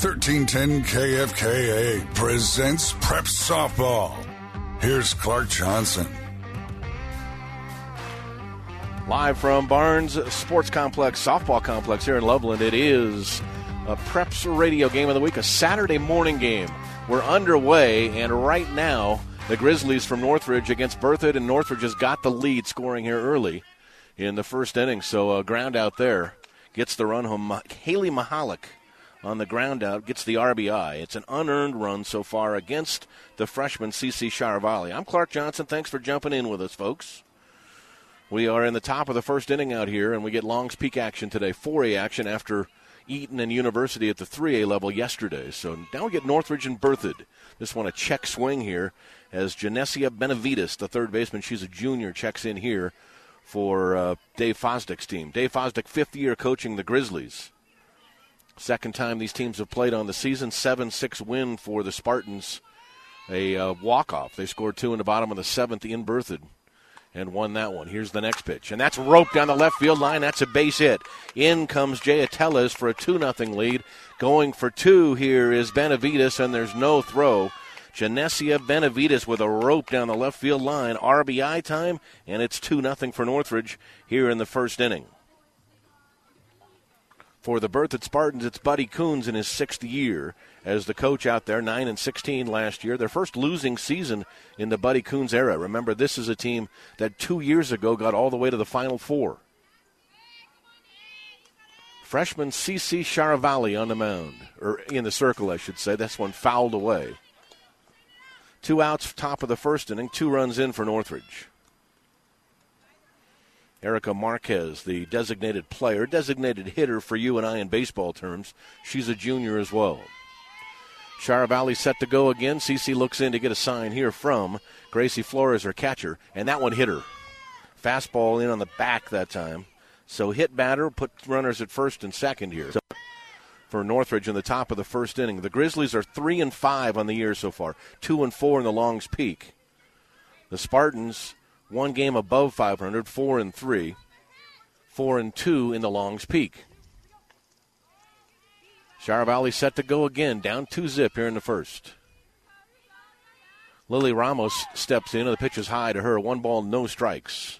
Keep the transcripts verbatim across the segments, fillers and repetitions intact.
thirteen ten K F K A presents Prep Softball. Here's Clark Johnson. Live from Barnes Sports Complex, Softball Complex here in Loveland, it is a Preps Radio Game of the Week, a Saturday morning game. We're underway, and right now, the Grizzlies from Northridge against Berthoud, and Northridge has got the lead scoring here early in the first inning. So uh, ground out there gets the run home. Haley Mahalik on the ground out gets the R B I. It's an unearned run so far against the freshman C C Sharavalli. I'm Clark Johnson. Thanks for jumping in with us, folks. We are in the top of the first inning out here, and we get Long's Peak action today, four A action after Eaton and University at the three A level yesterday. So now we get Northridge and Berthoud. This one a check swing here as Genesia Benavides, the third baseman, she's a junior, checks in here for uh, Dave Fosdick's team. Dave Fosdick, fifth year coaching the Grizzlies. Second time these teams have played on the season, seven six win for the Spartans. A uh, walk-off. They scored two in the bottom of the seventh in Berthoud and won that one. Here's the next pitch, and that's roped down the left field line. That's a base hit. In comes Jay Ateles for a two nothing lead. Going for two here is Benavides, and there's no throw. Genesia Benavides with a rope down the left field line. R B I time, and it's two nothing for Northridge here in the first inning. For the Berthoud Spartans, it's Buddy Coons in his sixth year as the coach out there, nine and sixteen last year. Their first losing season in the Buddy Coons era. Remember, this is a team that two years ago got all the way to the Final Four. Freshman C C Sharavalli on the mound, or in the circle, I should say. This one fouled away. Two outs, top of the first inning, two runs in for Northridge. Erica Marquez, the designated player, designated hitter for you and I in baseball terms. She's a junior as well. Sharavalli set to go again. C C looks in to get a sign here from Gracie Flores, her catcher, and that one hit her. Fastball in on the back that time. So hit batter, put runners at first and second here for Northridge in the top of the first inning. The Grizzlies are three and five on the year so far, two and four in the Long's Peak. The Spartans, one game above five hundred, four and three, four and two in the Long's Peak. Sharavalli set to go again, down two zip here in the first. Lily Ramos steps in, and the pitch is high to her. One ball, no strikes.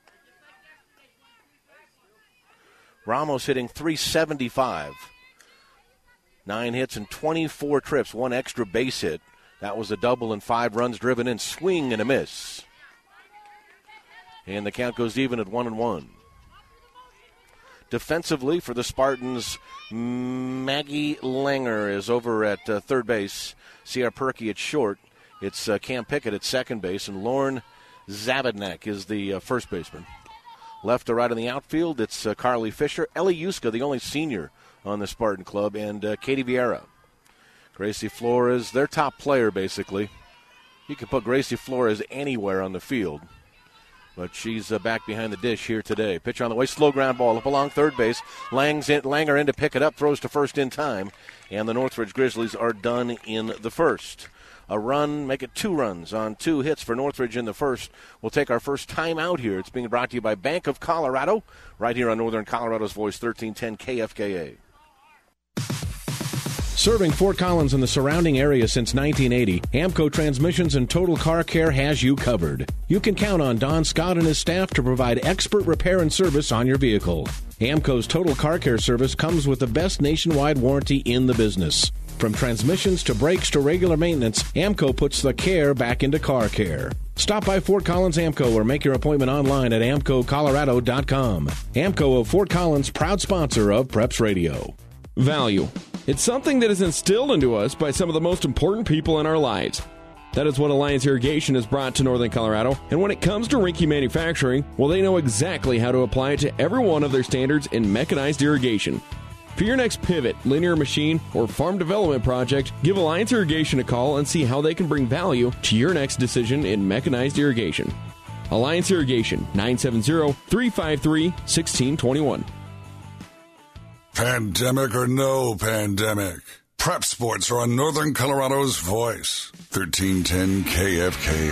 Ramos hitting three seventy-five. Nine hits and twenty-four trips, one extra base hit. That was a double and five runs driven in. Swing and a miss. And the count goes even at one and one. Defensively for the Spartans, Maggie Langer is over at uh, third base. Sierra Perky at short. It's uh, Cam Pickett at second base, and Lauren Zabadnak is the uh, first baseman. Left to right in the outfield, it's uh, Carly Fisher. Ellie Yuska, the only senior on the Spartan club, and uh, Katie Vieira. Gracie Flores, their top player, basically. You can put Gracie Flores anywhere on the field, but she's uh, back behind the dish here today. Pitch on the way, slow ground ball up along third base. Lang's in, Langer in to pick it up, throws to first in time, and the Northridge Grizzlies are done in the first. A run, make it two runs on two hits for Northridge in the first. We'll take our first time out here. It's being brought to you by Bank of Colorado, right here on Northern Colorado's Voice, thirteen ten K F K A. Serving Fort Collins and the surrounding area since nineteen eighty, Amco Transmissions and Total Car Care has you covered. You can count on Don Scott and his staff to provide expert repair and service on your vehicle. Amco's Total Car Care service comes with the best nationwide warranty in the business. From transmissions to brakes to regular maintenance, Amco puts the care back into car care. Stop by Fort Collins Amco or make your appointment online at amco colorado dot com. Amco of Fort Collins, proud sponsor of Preps Radio. Value. It's something that is instilled into us by some of the most important people in our lives. That is what Alliance Irrigation has brought to Northern Colorado, and when it comes to Rinke manufacturing, well, they know exactly how to apply it to every one of their standards in mechanized irrigation. For your next pivot, linear machine, or farm development project, give Alliance Irrigation a call and see how they can bring value to your next decision in mechanized irrigation. Alliance Irrigation, nine seven zero, three five three, one six two one. Pandemic or no pandemic, Prep Sports are on Northern Colorado's Voice, thirteen ten K F K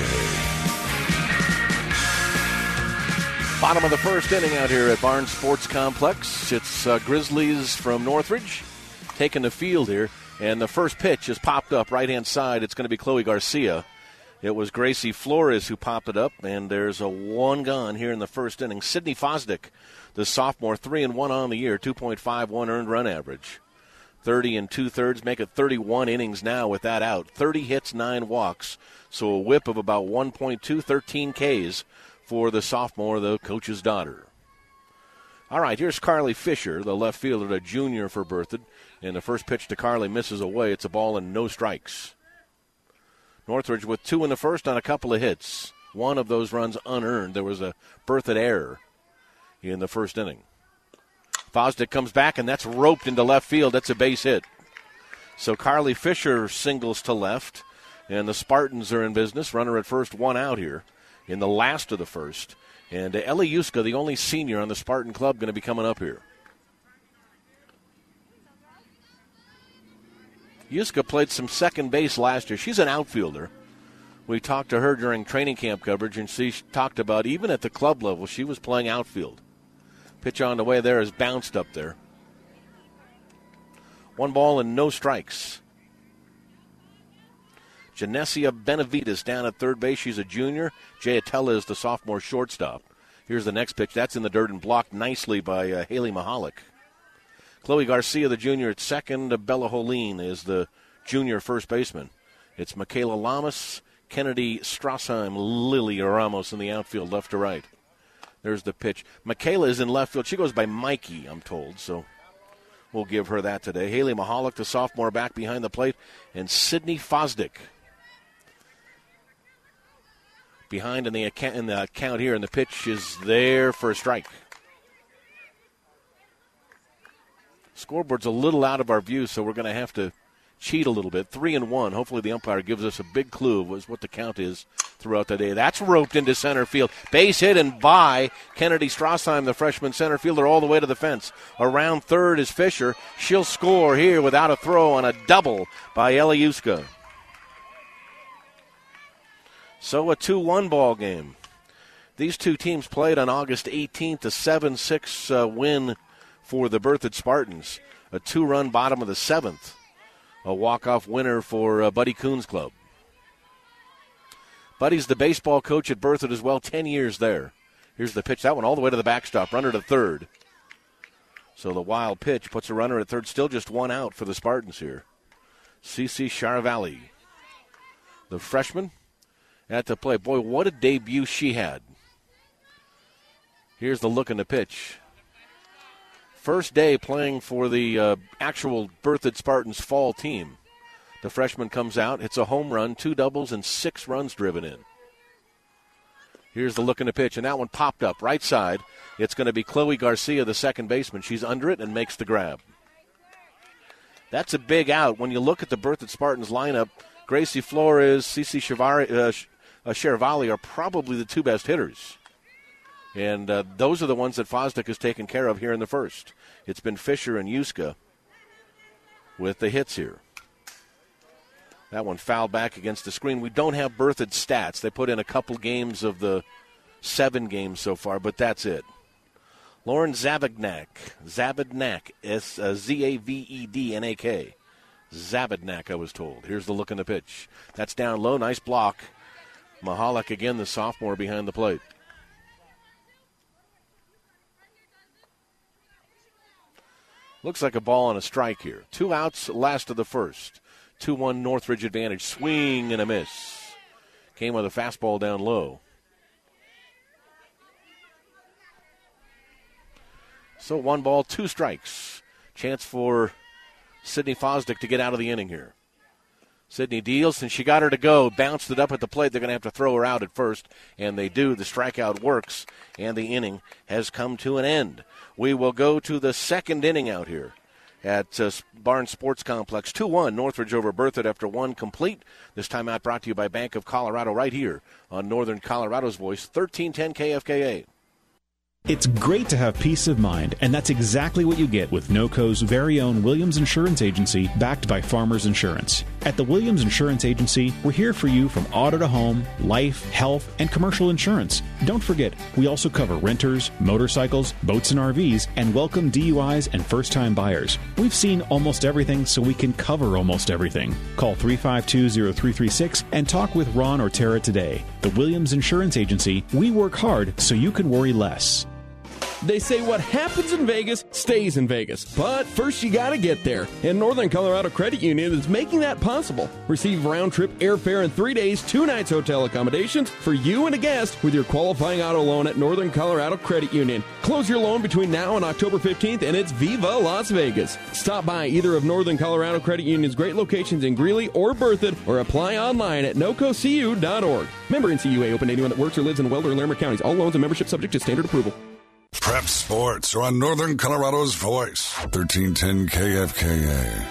A. Bottom of the first inning out here at Barnes Sports Complex. It's uh, Grizzlies from Northridge taking the field here. And the first pitch is popped up right-hand side. It's going to be Chloe Garcia. It was Gracie Flores who popped it up, and there's a one gone here in the first inning. Sydney Fosdick, the sophomore, three and one on the year, two point five one earned run average. thirty and two-thirds, make it thirty-one innings now with that out. thirty hits, nine walks, so a whip of about one point two, thirteen Ks for the sophomore, the coach's daughter. All right, here's Carly Fisher, the left fielder, a junior for Berthoud. And the first pitch to Carly misses away. It's a ball and no strikes. Northridge with two in the first on a couple of hits. One of those runs unearned. There was a Berthoud error in the first inning. Fosdick comes back, and that's roped into left field. That's a base hit. So Carly Fisher singles to left, and the Spartans are in business. Runner at first, one out here in the last of the first. And Ellie Yuska, the only senior on the Spartan club, going to be coming up here. Yuska played some second base last year. She's an outfielder. We talked to her during training camp coverage, and she talked about even at the club level, she was playing outfield. Pitch on the way there is bounced up there. One ball and no strikes. Genesia Benavides down at third base. She's a junior. Jay Atella is the sophomore shortstop. Here's the next pitch. That's in the dirt and blocked nicely by uh, Haley Mahalik. Chloe Garcia, the junior, at second. Bella Holleen is the junior first baseman. It's Michaela Lamas, Kennedy Strassheim, Lily Ramos in the outfield, left to right. There's the pitch. Michaela is in left field. She goes by Mikey, I'm told, so we'll give her that today. Haley Mahalik, the sophomore, back behind the plate, and Sydney Fosdick behind in the account, in the count here, and the pitch is there for a strike. Scoreboard's a little out of our view, so we're going to have to cheat a little bit. Three and one. Hopefully the umpire gives us a big clue of what the count is throughout the day. That's roped into center field. Base hit and by Kennedy Strassheim, the freshman center fielder, all the way to the fence. Around third is Fisher. She'll score here without a throw on a double by Eliuska. So a two one ball game. These two teams played on August eighteenth, a seven six uh, win for the Berthoud Spartans. A two-run bottom of the seventh. A walk-off winner for uh, Buddy Coons Club. Buddy's the baseball coach at Berthoud as well, ten years there. Here's the pitch. That one all the way to the backstop. Runner to third. So the wild pitch puts a runner at third. Still just one out for the Spartans here. Cece Charavalli, the freshman, at the plate. Boy, what a debut she had. Here's the look in the pitch. First day playing for the uh, actual Berthoud Spartans fall team. The freshman comes out, hits a home run, two doubles, and six runs driven in. Here's the look in the pitch, and that one popped up right side. It's going to be Chloe Garcia, the second baseman. She's under it and makes the grab. That's a big out. When you look at the Berthoud Spartans lineup, Gracie Flores, Cece Charavalli are probably the two best hitters. And uh, those are the ones that Fosdick has taken care of here in the first. It's been Fisher and Yuska with the hits here. That one fouled back against the screen. We don't have Berthoud stats. They put in a couple games of the seven games so far, but that's it. Lauren Zavadnak. Zavadnak. S- uh, Z A V E D N A K. Zavadnak, I was told. Here's the look in the pitch. That's down low. Nice block. Mahalik again, the sophomore, behind the plate. Looks like a ball and a strike here. Two outs, last of the first. two one Northridge advantage. Swing and a miss. Came with a fastball down low. So one ball, two strikes. Chance for Sydney Fosdick to get out of the inning here. Sydney deals, and she got her to go. Bounced it up at the plate. They're going to have to throw her out at first, and they do. The strikeout works, and the inning has come to an end. We will go to the second inning out here at uh, Barnes Sports Complex. two one, Northridge over Berthoud after one complete. This time out brought to you by Bank of Colorado right here on Northern Colorado's Voice, thirteen ten K F K A. It's great to have peace of mind, and that's exactly what you get with NOCO's very own Williams Insurance Agency, backed by Farmers Insurance. At the Williams Insurance Agency, we're here for you from auto to home, life, health, and commercial insurance. Don't forget, we also cover renters, motorcycles, boats and R Vs, and welcome D U Is and first-time buyers. We've seen almost everything, so we can cover almost everything. Call three five two, zero three three six and talk with Ron or Tara today. The Williams Insurance Agency, we work hard so you can worry less. They say what happens in Vegas stays in Vegas. But first you gotta get there. And Northern Colorado Credit Union is making that possible. Receive round-trip airfare and three days, two nights hotel accommodations for you and a guest with your qualifying auto loan at Northern Colorado Credit Union. Close your loan between now and October fifteenth and it's Viva Las Vegas. Stop by either of Northern Colorado Credit Union's great locations in Greeley or Berthoud or apply online at noco c u dot org. Member N C U A, open to anyone that works or lives in Weld or Larimer counties. All loans and membership subject to standard approval. Prep Sports are on Northern Colorado's voice, thirteen ten K F K A.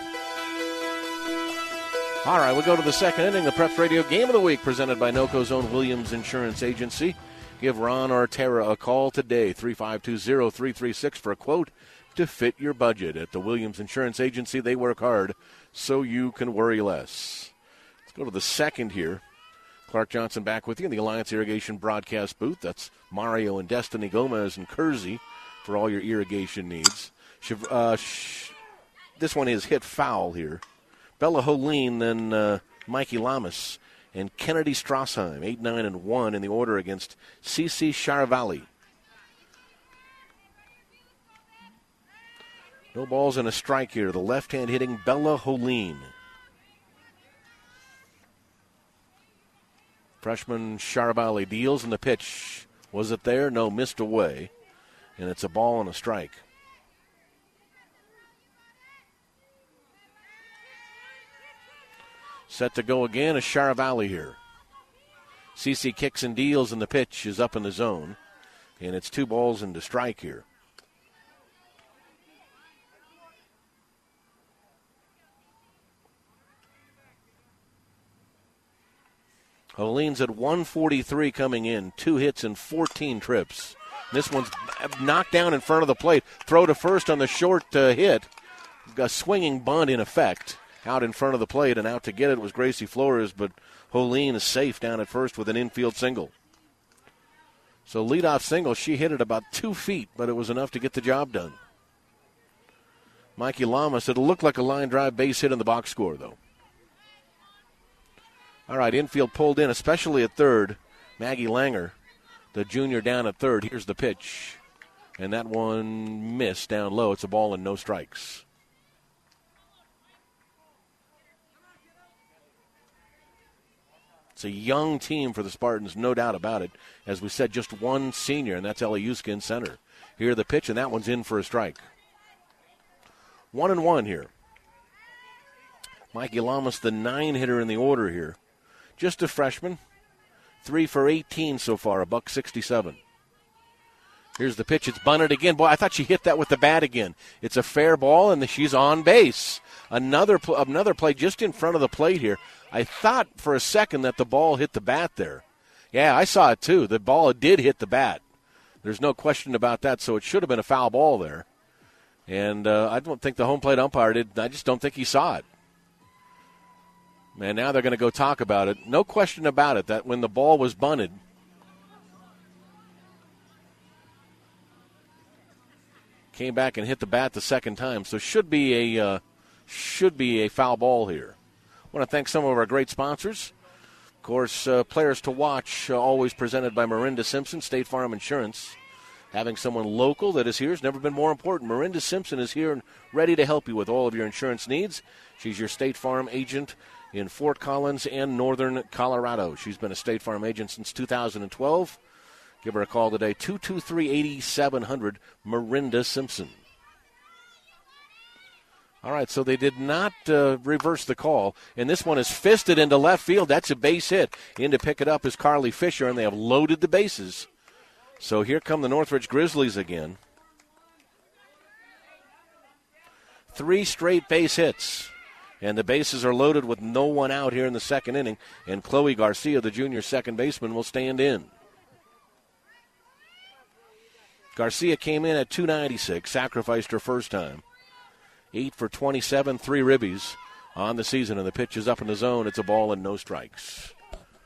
All right, we go to the second inning, the Preps Radio Game of the Week, presented by NOCO's own Williams Insurance Agency. Give Ron or Tara a call today, three five two, zero three three six, for a quote to fit your budget. At the Williams Insurance Agency, they work hard so you can worry less. Let's go to the second here. Clark Johnson back with you in the Alliance Irrigation broadcast booth. That's Mario and Destiny Gomez and Kersey for all your irrigation needs. Uh, this one is hit foul here. Bella Holine, then uh, Mikey Lamas, and Kennedy Strassheim, eight, nine, and one in the order against C C Charavalli. No balls and a strike here. The left-hand hitting Bella Holine. Freshman Charavalli deals in the pitch. Was it there? No, missed away. And it's a ball and a strike. Set to go again is Charavalli here. C C kicks and deals, and the pitch is up in the zone. And it's two balls and a strike here. Holine's at one forty-three coming in, two hits and fourteen trips. This one's knocked down in front of the plate. Throw to first on the short uh, hit. A swinging bunt in effect out in front of the plate, and out to get it was Gracie Flores, but Holine is safe down at first with an infield single. So leadoff single, she hit it about two feet, but it was enough to get the job done. Mikey Lamas, it'll look like a line drive base hit in the box score, though. All right, infield pulled in, especially at third. Maggie Langer, the junior, down at third. Here's the pitch. And that one missed down low. It's a ball and no strikes. It's a young team for the Spartans, no doubt about it. As we said, just one senior, and that's Eliuska in center. Here the pitch, and that one's in for a strike. One and one here. Mikey Lamas, the nine hitter in the order here. Just a freshman. Three for eighteen so far, a buck sixty-seven. Here's the pitch. It's bunted again. Boy, I thought she hit that with the bat again. It's a fair ball, and she's on base. Another, pl- another play just in front of the plate here. I thought for a second that the ball hit the bat there. Yeah, I saw it too. The ball did hit the bat. There's no question about that, so it should have been a foul ball there. And uh, I don't think the home plate umpire did. I just don't think he saw it. Man, now they're going to go talk about it. No question about it that when the ball was bunted, came back and hit the bat the second time. So should be a uh, should be a foul ball here. I want to thank some of our great sponsors. Of course, uh, Players to Watch, uh, always presented by Marinda Simpson, State Farm Insurance. Having someone local that is here has never been more important. Marinda Simpson is here and ready to help you with all of your insurance needs. She's your State Farm agent in Fort Collins and Northern Colorado. She's been a State Farm agent since two thousand twelve. Give her a call today, two two three, eight seven zero zero, Marinda Simpson. All right, so they did not uh, reverse the call, and this one is fisted into left field. That's a base hit. In to pick it up is Carly Fisher, and they have loaded the bases. So here come the Northridge Grizzlies again. Three straight base hits. And the bases are loaded with no one out here in the second inning. And Chloe Garcia, the junior second baseman, will stand in. Garcia came in at two ninety-six, sacrificed her first time. eight for twenty-seven, three ribbies. on the season, and the pitch is up in the zone. It's a ball and no strikes.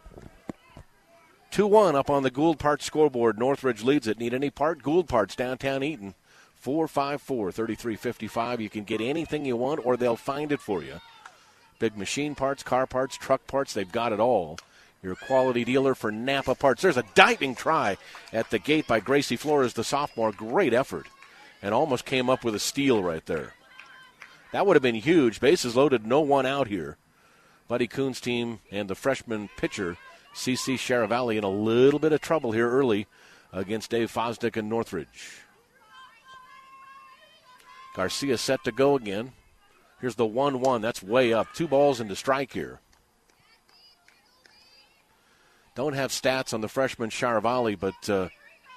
two one up on the Gould Parts scoreboard. Northridge leads it. Need any part? Gould Parts, downtown Eaton. four five four, three three five five. You can get anything you want, or they'll find it for you. Big machine parts, car parts, truck parts, they've got it all. Your quality dealer for Napa Parts. There's a diving try at the gate by Gracie Flores, the sophomore. Great effort. And almost came up with a steal right there. That would have been huge. Bases loaded, no one out here. Buddy Kuhn's team and the freshman pitcher, C C Sharavalli, in a little bit of trouble here early against Dave Fosdick and Northridge. Garcia set to go again. Here's the one one. That's way up. Two balls into strike here. Don't have stats on the freshman Sharavalli, but uh,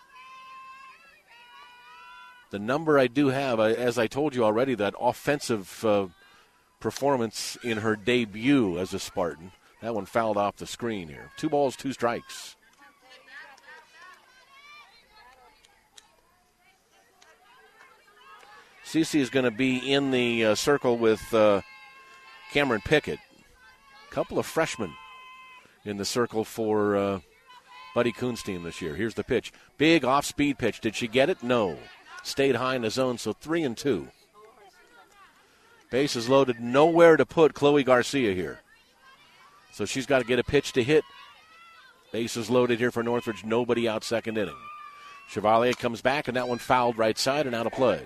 the number I do have, as I told you already, that offensive uh, performance in her debut as a Spartan. That one fouled off the screen here. Two balls, two strikes. Cece is going to be in the uh, circle with uh, Cameron Pickett. A couple of freshmen in the circle for uh, Buddy Kuhn's team this year. Here's the pitch. Big off-speed pitch. Did she get it? No. Stayed high in the zone, so three and two. Bases loaded. Nowhere to put Chloe Garcia here. So she's got to get a pitch to hit. Bases loaded here for Northridge. Nobody out second inning. Chevalier comes back, and that one fouled right side and out of play.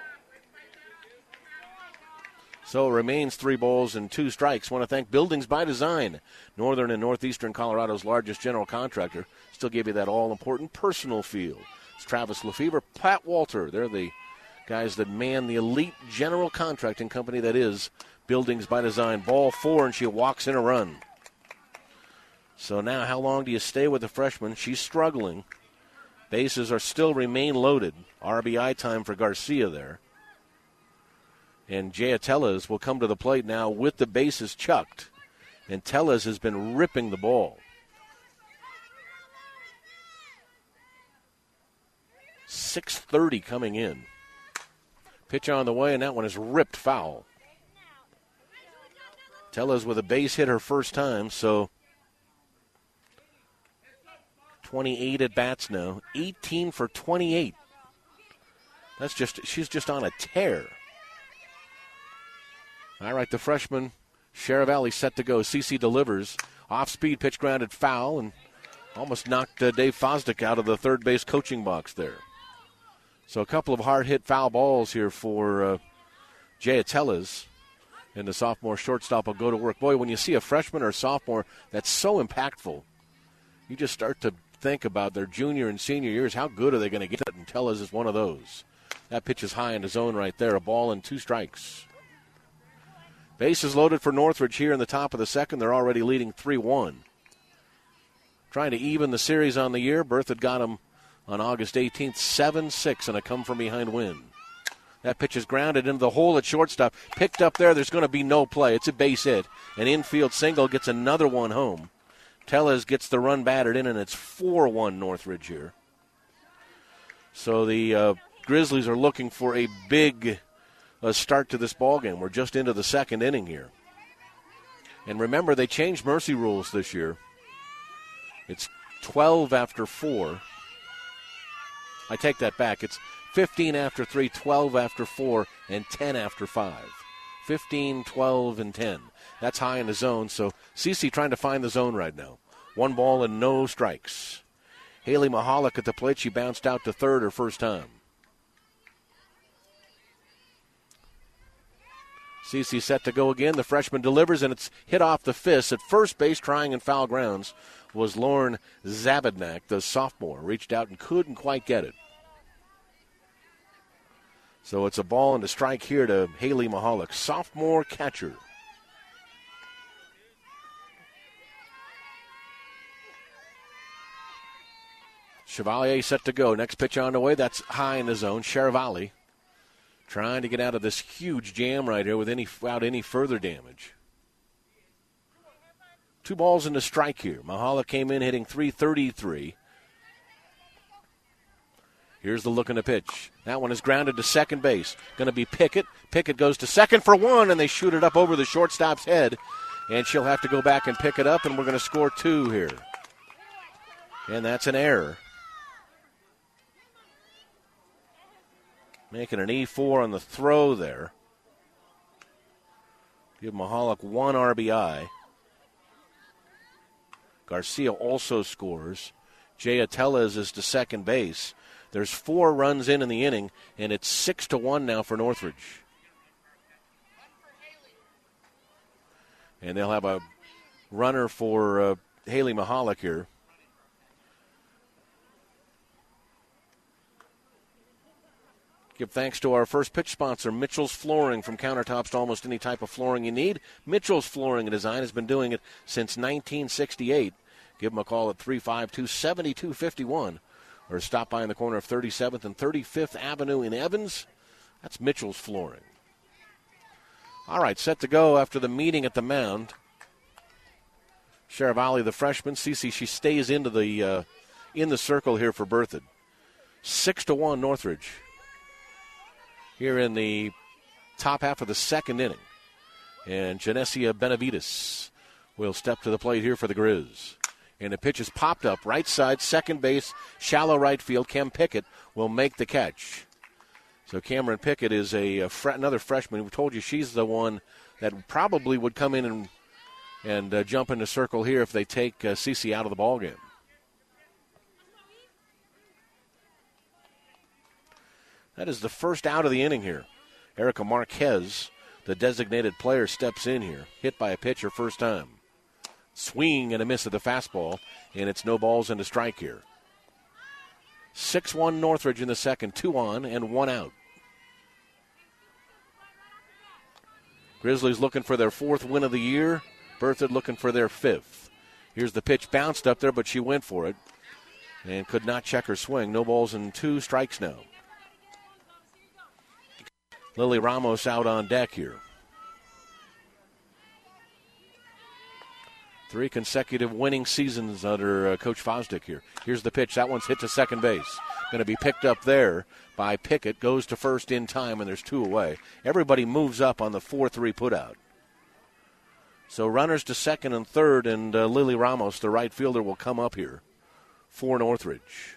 So it remains three balls and two strikes. Want to thank Buildings by Design, Northern and Northeastern Colorado's largest general contractor. Still give you that all-important personal feel. It's Travis Lefevre, Pat Walter. They're the guys that man the elite general contracting company that is Buildings by Design. Ball four, and she walks in a run. So now how long do you stay with the freshman? She's struggling. Bases are still remain loaded. R B I time for Garcia there. And Jaya Tellez will come to the plate now with the bases chucked. And Tellez has been ripping the ball. six thirty coming in. Pitch on the way, and that one is ripped foul. Tellez with a base hit her first time, so twenty-eight at bats now. eighteen for twenty-eight. That's just, she's just on a tear. All right, the freshman, Sharavalli, set to go. Cece delivers. Off-speed pitch grounded foul and almost knocked uh, Dave Fosdick out of the third base coaching box there. So a couple of hard-hit foul balls here for uh, Jaya Tellez. And the sophomore shortstop will go to work. Boy, when you see a freshman or a sophomore that's so impactful, you just start to think about their junior and senior years. How good are they going to get? And Tellez is one of those. That pitch is high in the zone right there. A ball and two strikes. Bases loaded for Northridge here in the top of the second. They're already leading three one. Trying to even the series on the year. Berthoud got them on August eighteenth, seven six, and a come-from-behind win. That pitch is grounded into the hole at shortstop. Picked up there. There's going to be no play. It's a base hit. An infield single gets another one home. Tellez gets the run batted in, and it's four one Northridge here. So the uh, Grizzlies are looking for a big uh, start to this ballgame. We're just into the second inning here. And remember, they changed mercy rules this year. It's twelve after four. I take that back. It's fifteen after three, twelve after four, and ten after five. fifteen, twelve, and ten. That's high in the zone, so Cece trying to find the zone right now. One ball and no strikes. Haley Mahalik at the plate. She bounced out to third her first time. Cece set to go again. The freshman delivers, and it's hit off the fist. At first base, trying in foul grounds, was Lauren Zabadnak, the sophomore. Reached out and couldn't quite get it. So it's a ball and a strike here to Haley Mahalik, sophomore catcher. Chevalier set to go. Next pitch on the way. That's high in the zone. Sharavalli trying to get out of this huge jam right here with any, without any further damage. Two balls and a strike here. Mahalik came in hitting three thirty-three. Here's the look in the pitch. That one is grounded to second base. Going to be Pickett. Pickett goes to second for one, and they shoot it up over the shortstop's head. And she'll have to go back and pick it up, and we're going to score two here. And that's an error. Making an E four on the throw there. Give Mahalik one R B I. Garcia also scores. Jaya Tellez is to second base. There's four runs in in the inning, and it's six to one now for Northridge. And they'll have a runner for uh, Haley Mahalik here. Give thanks to our first pitch sponsor, Mitchell's Flooring. From countertops to almost any type of flooring you need, Mitchell's Flooring and Design has been doing it since nineteen sixty-eight. Give them a call at three five two, seven two five one or stop by in the corner of thirty-seventh and thirty-fifth Avenue in Evans. That's Mitchell's Flooring. All right, set to go after the meeting at the mound. Sharavalli, the freshman. Cece, she stays into the uh, in the circle here for Berthoud. Six to one Northridge. Here in the top half of the second inning. And Genesia Benavides will step to the plate here for the Grizz. And the pitch is popped up right side, second base, shallow right field. Cam Pickett will make the catch. So Cameron Pickett is a, a fre- another freshman. We told you she's the one that probably would come in and, and uh, jump in the circle here if they take uh, Cece out of the ballgame. That is the first out of the inning here. Erica Marquez, the designated player, steps in here. Hit by a pitcher first time. Swing and a miss at the fastball, and it's no balls and a strike here. six one Northridge in the second. Two on and one out. Grizzlies looking for their fourth win of the year. Berthoud looking for their fifth. Here's the pitch, bounced up there, but she went for it and could not check her swing. No balls and two strikes now. Lily Ramos out on deck here. Three consecutive winning seasons under uh, Coach Fosdick here. Here's the pitch. That one's hit to second base. Going to be picked up there by Pickett. Goes to first in time, and there's two away. Everybody moves up on the four three putout. So runners to second and third, and uh, Lily Ramos, the right fielder, will come up here for Northridge.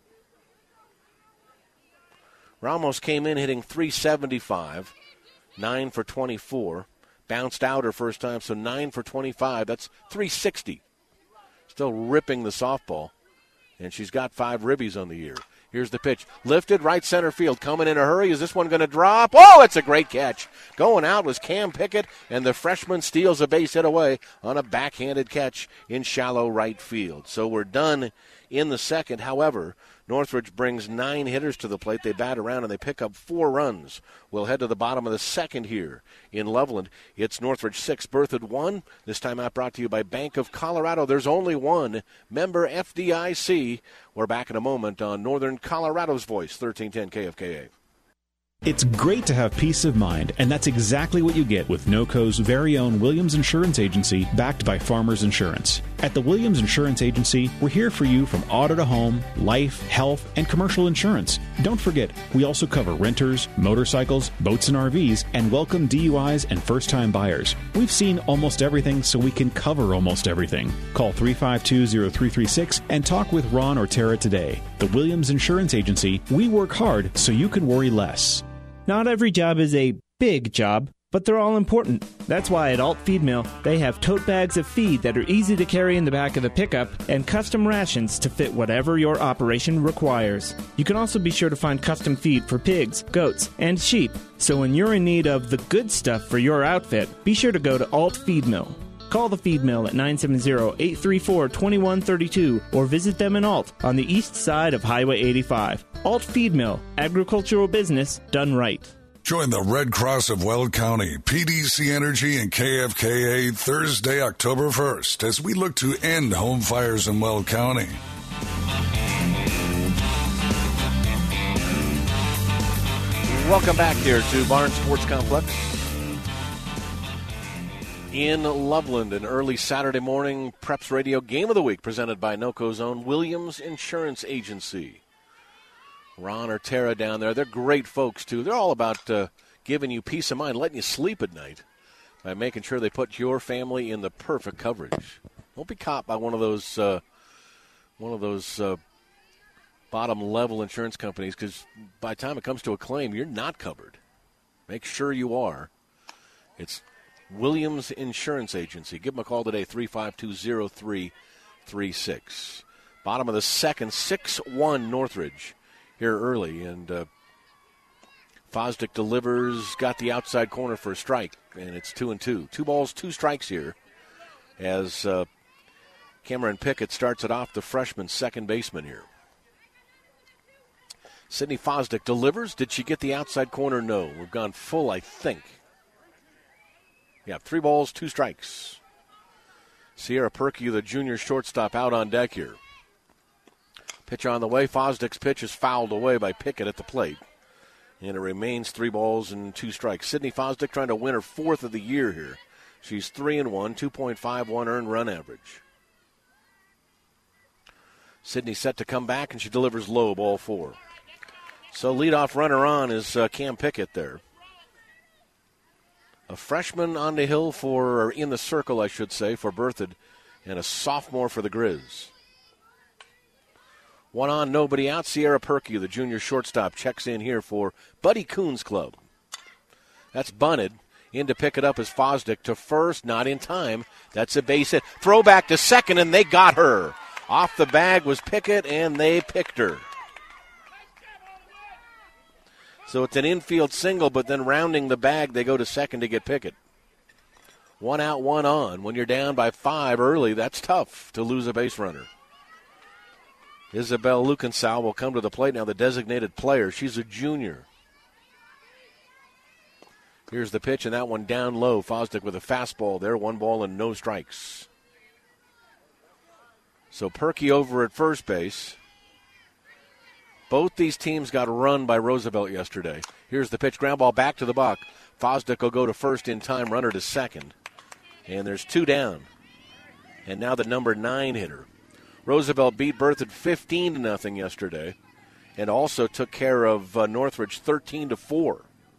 Ramos came in hitting three seventy-five, nine for twenty-four. Bounced out her first time, so nine for twenty-five. That's three sixty. Still ripping the softball. And she's got five ribbies on the year. Here's the pitch. Lifted, right center field. Coming in a hurry. Is this one going to drop? Oh, it's a great catch. Going out was Cam Pickett, and the freshman steals a base hit away on a backhanded catch in shallow right field. So we're done in the second. However, Northridge brings nine hitters to the plate. They bat around and they pick up four runs. We'll head to the bottom of the second here in Loveland. It's Northridge six, Berthoud one. This time out brought to you by Bank of Colorado. There's only one member F D I C. We're back in a moment on Northern Colorado's Voice, thirteen ten K F K A. It's great to have peace of mind, and that's exactly what you get with NOCO's very own Williams Insurance Agency, backed by Farmers Insurance. At the Williams Insurance Agency, we're here for you from auto to home, life, health, and commercial insurance. Don't forget, we also cover renters, motorcycles, boats and R Vs, and welcome D U Is and first-time buyers. We've seen almost everything, so we can cover almost everything. Call three five two, zero three three six and talk with Ron or Tara today. The Williams Insurance Agency, we work hard so you can worry less. Not every job is a big job, but they're all important. That's why at Alt Feed Mill, they have tote bags of feed that are easy to carry in the back of the pickup and custom rations to fit whatever your operation requires. You can also be sure to find custom feed for pigs, goats, and sheep. So when you're in need of the good stuff for your outfit, be sure to go to Alt Feed Mill. Call the Feed Mill at nine seven zero, eight three four, two one three two or visit them in Alt on the east side of Highway eighty-five. Alt Feed Mill, agricultural business done right. Join the Red Cross of Weld County, P D C Energy, and K F K A Thursday, October first, as we look to end home fires in Weld County. Welcome back here to Barnes Sports Complex in Loveland, an early Saturday morning Preps Radio Game of the Week presented by NOCO's own Williams Insurance Agency. Ron or Tara down there. They're great folks, too. They're all about uh, giving you peace of mind, letting you sleep at night by making sure they put your family in the perfect coverage. Don't be caught by one of those uh, one of those uh, bottom-level insurance companies, because by the time it comes to a claim, you're not covered. Make sure you are. It's Williams Insurance Agency. Give them a call today, three five two, zero three three six. Bottom of the second, six one Northridge here early, and uh, Fosdick delivers, got the outside corner for a strike, and it's two and two. Two balls, two strikes here as uh, Cameron Pickett starts it off, the freshman second baseman here. Sydney Fosdick delivers. Did she get the outside corner? No. We've gone full, I think. Yeah, three balls, two strikes. Sierra Perky, the junior shortstop, out on deck here. Pitch on the way. Fosdick's pitch is fouled away by Pickett at the plate. And it remains three balls and two strikes. Sydney Fosdick trying to win her fourth of the year here. She's three and one, two point five one earned run average. Sydney set to come back, and she delivers low, ball four. So leadoff runner on is uh, Cam Pickett there. A freshman on the hill for, or in the circle, I should say, for Berthoud, and a sophomore for the Grizz. One on, nobody out. Sierra Perky, the junior shortstop, checks in here for Buddy Coon's club. That's bunted. In to pick it up is Fosdick to first, not in time. That's a base hit. Throwback to second, and they got her. Off the bag was Pickett, and they picked her. So it's an infield single, but then rounding the bag, they go to second to get Pickett. One out, one on. When you're down by five early, that's tough to lose a base runner. Isabel Lucansau will come to the plate now, the designated player. She's a junior. Here's the pitch, and that one down low. Fosdick with a fastball there, one ball and no strikes. So Perky over at first base. Both these teams got run by Roosevelt yesterday. Here's the pitch, ground ball back to the buck. Fosdick will go to first in time, runner to second. And there's two down. And now the number nine hitter. Roosevelt beat Berthoud fifteen to nothing yesterday, and also took care of uh, Northridge thirteen to four.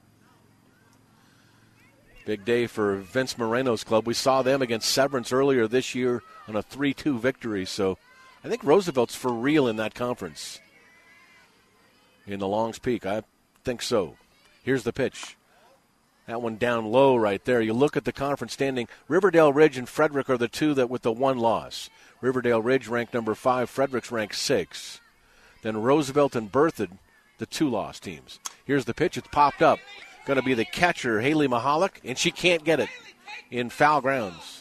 Big day for Vince Moreno's club. We saw them against Severance earlier this year on a three two victory, so I think Roosevelt's for real in that conference. In the Longs Peak, I think so. Here's the pitch. That one down low right there. You look at the conference standing. Riverdale Ridge and Frederick are the two that with the one loss. Riverdale Ridge ranked number five. Frederick's ranked six. Then Roosevelt and Berthoud, the two-loss teams. Here's the pitch. It's popped up. Going to be the catcher, Haley Mahalik, and she can't get it in foul grounds.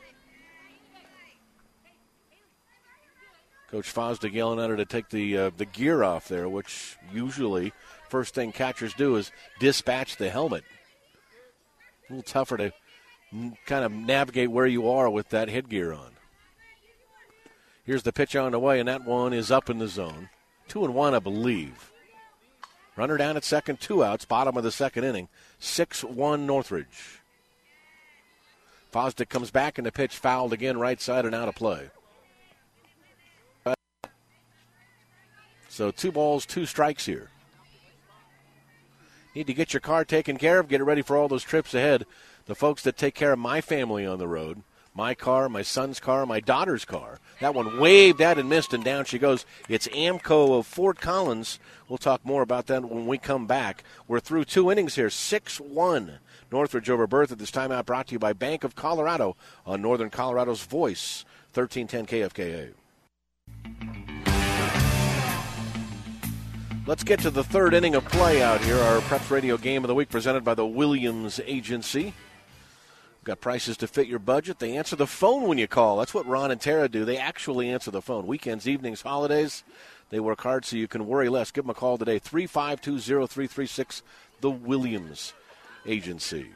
Coach Fosdick yelling at her to take the uh, the gear off there, which usually first thing catchers do is dispatch the helmet. A little tougher to n- kind of navigate where you are with that headgear on. Here's the pitch on the way, and that one is up in the zone. Two and one, I believe. Runner down at second, two outs, bottom of the second inning. six one Northridge. Fosdick comes back, and the pitch fouled again, right side and out of play. So two balls, two strikes here. Need to get your car taken care of, get it ready for all those trips ahead. The folks that take care of my family on the road, my car, my son's car, my daughter's car. That one waved at and missed, and down she goes. It's Amco of Fort Collins. We'll talk more about that when we come back. We're through two innings here, six one. Northridge over Berthoud. This timeout brought to you by Bank of Colorado on Northern Colorado's Voice, thirteen ten K F K A. Let's get to the third inning of play out here. Our Preps Radio Game of the Week presented by the Williams Agency. We've got prices to fit your budget. They answer the phone when you call. That's what Ron and Tara do. They actually answer the phone. Weekends, evenings, holidays, they work hard so you can worry less. Give them a call today, three five two, zero three three six, the Williams Agency.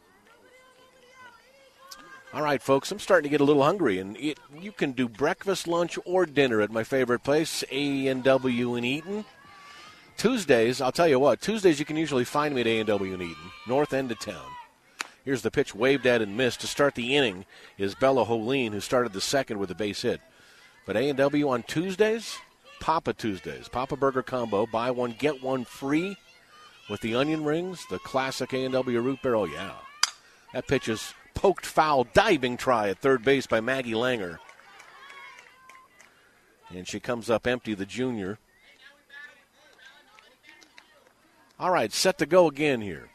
All right, folks, I'm starting to get a little hungry, and it, you can do breakfast, lunch, or dinner at my favorite place, A and W in Eaton. Tuesdays, I'll tell you what, Tuesdays you can usually find me at A and W in Eaton, north end of town. Here's the pitch waved at and missed. To start the inning is Bella Holeen, who started the second with a base hit. But A and W on Tuesdays, Papa Tuesdays. Papa Burger Combo. Buy one, get one free with the onion rings, the classic A and W root beer. Oh, yeah. That pitch is poked foul. Diving try at third base by Maggie Langer. And she comes up empty, the junior. All right, set to go again here.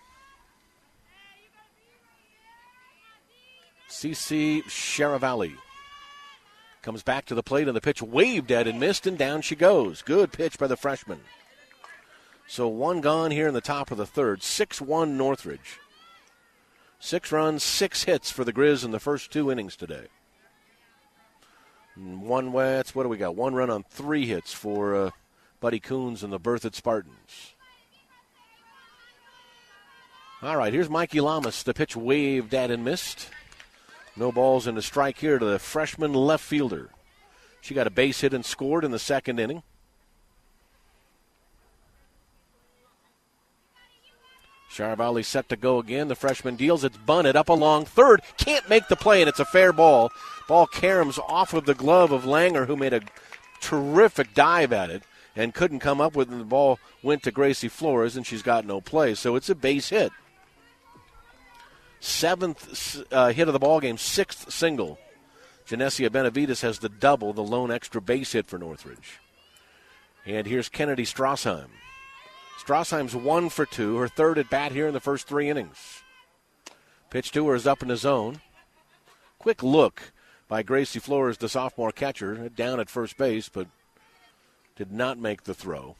Cece Sharavalli comes back to the plate, and the pitch waved at and missed, and down she goes. Good pitch by the freshman. So one gone here in the top of the third. six one Northridge. Six runs, six hits for the Grizz in the first two innings today. And one way, that's what do we got? One run on three hits for uh, Buddy Coons and the Berthoud Spartans. All right, here's Mikey Lamas. The pitch waved at and missed. No balls and a strike here to the freshman left fielder. She got a base hit and scored in the second inning. Sharavalli set to go again. The freshman deals. It's bunted up along third. Can't make the play, and it's a fair ball. Ball caroms off of the glove of Langer, who made a terrific dive at it and couldn't come up with it. The ball went to Gracie Flores, and she's got no play. So it's a base hit. Seventh uh, hit of the ball game, sixth single. Genesia Benavides has the double, the lone extra base hit for Northridge. And here's Kennedy Strassheim. Strassheim's one for two, her third at bat here in the first three innings. Pitch to her is up in the zone. Quick look by Gracie Flores, the sophomore catcher, down at first base, but did not make the throw.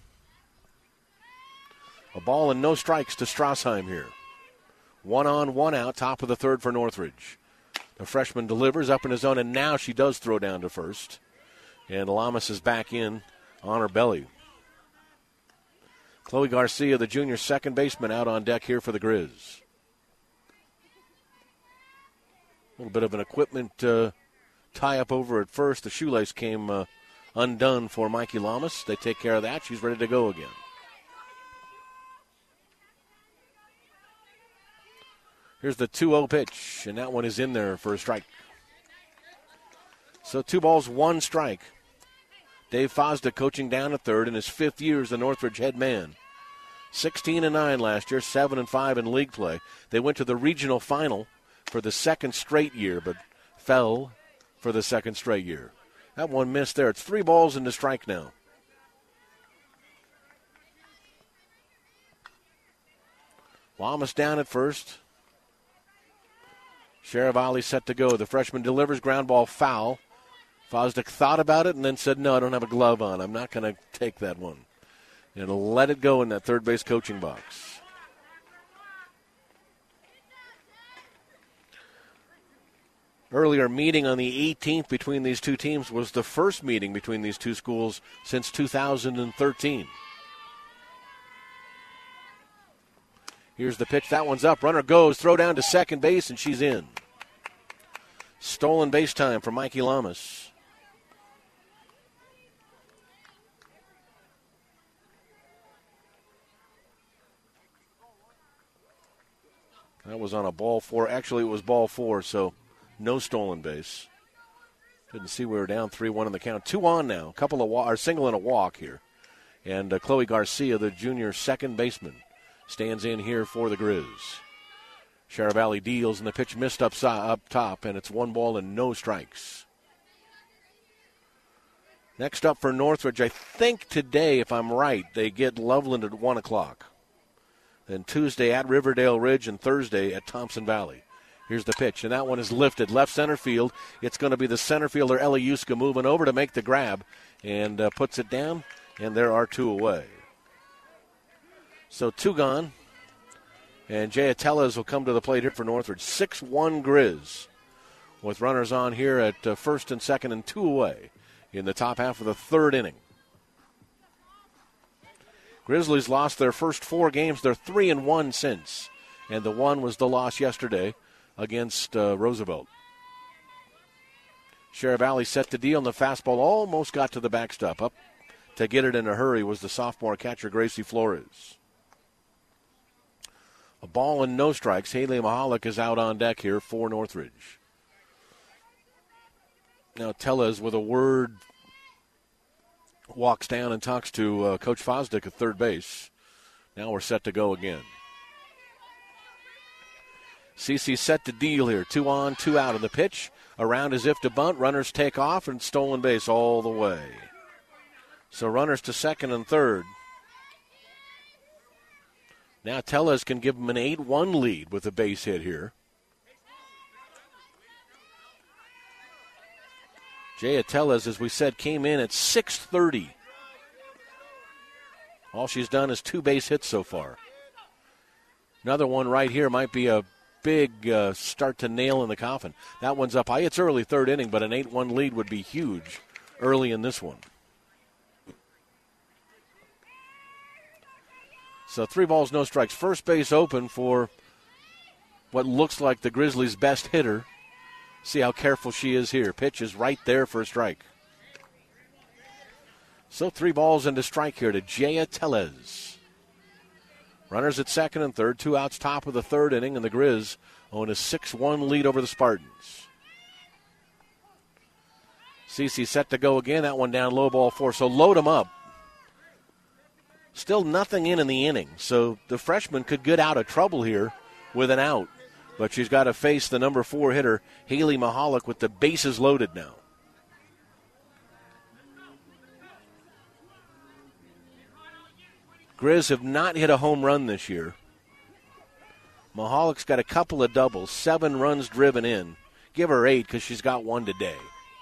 A ball and no strikes to Strassheim here. One on, one out, top of the third for Northridge. The freshman delivers up in his zone, and now she does throw down to first. And Lamas is back in on her belly. Chloe Garcia, the junior second baseman, out on deck here for the Grizz. A little bit of an equipment uh, tie-up over at first. The shoelace came uh, undone for Mikey Lamas. They take care of that. She's ready to go again. Here's the two oh pitch, and that one is in there for a strike. So two balls, one strike. Dave Fosda coaching down at third in his fifth year as the Northridge head man. sixteen and nine last year, seven and five in league play. They went to the regional final for the second straight year, but fell for the second straight year. That one missed there. It's three balls and a strike now. Lamas down at first. Sharavalli set to go. The freshman delivers, ground ball foul. Fosdick thought about it and then said, no, I don't have a glove on. I'm not going to take that one. And let it go in that third base coaching box. Earlier meeting on the eighteenth between these two teams was the first meeting between these two schools since two thousand thirteen. Here's the pitch. That one's up. Runner goes. Throw down to second base, and she's in. Stolen base time for Mikey Lamas. That was on a ball four. Actually, it was ball four, so no stolen base. Didn't see we were down three one in the count. Two on now. Couple of wa- or single and a walk here. And uh, Chloe Garcia, the junior second baseman, stands in here for the Grizz. Sharavalli deals, and the pitch missed up, up top, and it's one ball and no strikes. Next up for Northridge, I think today, if I'm right, they get Loveland at one o'clock. Then Tuesday at Riverdale Ridge and Thursday at Thompson Valley. Here's the pitch, and that one is lifted left center field. It's going to be the center fielder, Ellie Yuska, moving over to make the grab and uh, puts it down, and there are two away. So two gone, and Jaya Tellez will come to the plate here for Northridge. six one Grizz with runners on here at uh, first and second and two away in the top half of the third inning. Grizzlies lost their first four games. They're three and one since, and the one was the loss yesterday against uh, Roosevelt. Sharavalli set to deal, and the fastball almost got to the backstop. Up to get it in a hurry was the sophomore catcher, Gracie Flores. A ball and no strikes. Haley Mahalik is out on deck here for Northridge. Now Tellez with a word walks down and talks to uh, Coach Fosdick at third base. Now we're set to go again. Cece set to deal here. Two on, two out of the pitch. Around as if to bunt. Runners take off and stolen base all the way. So runners to second and third. Now Tellez can give them an eight one lead with a base hit here. Jaya Tellez, as we said, came in at six thirty. All she's done is two base hits so far. Another one right here might be a big uh, start to nail in the coffin. That one's up high. It's early third inning, but an eight one lead would be huge early in this one. So three balls, no strikes. First base open for what looks like the Grizzlies' best hitter. See how careful she is here. Pitch is right there for a strike. So three balls and a strike here to Jaya Tellez. Runners at second and third. Two outs top of the third inning, and the Grizz own a six one lead over the Spartans. Cece set to go again. That one down low, ball four. So load them up. Still nothing in in the inning. So the freshman could get out of trouble here with an out. But she's got to face the number four hitter, Haley Mahalik, with the bases loaded now. Grizz have not hit a home run this year. Mahalik's got a couple of doubles, seven runs driven in. Give her eight because she's got one today.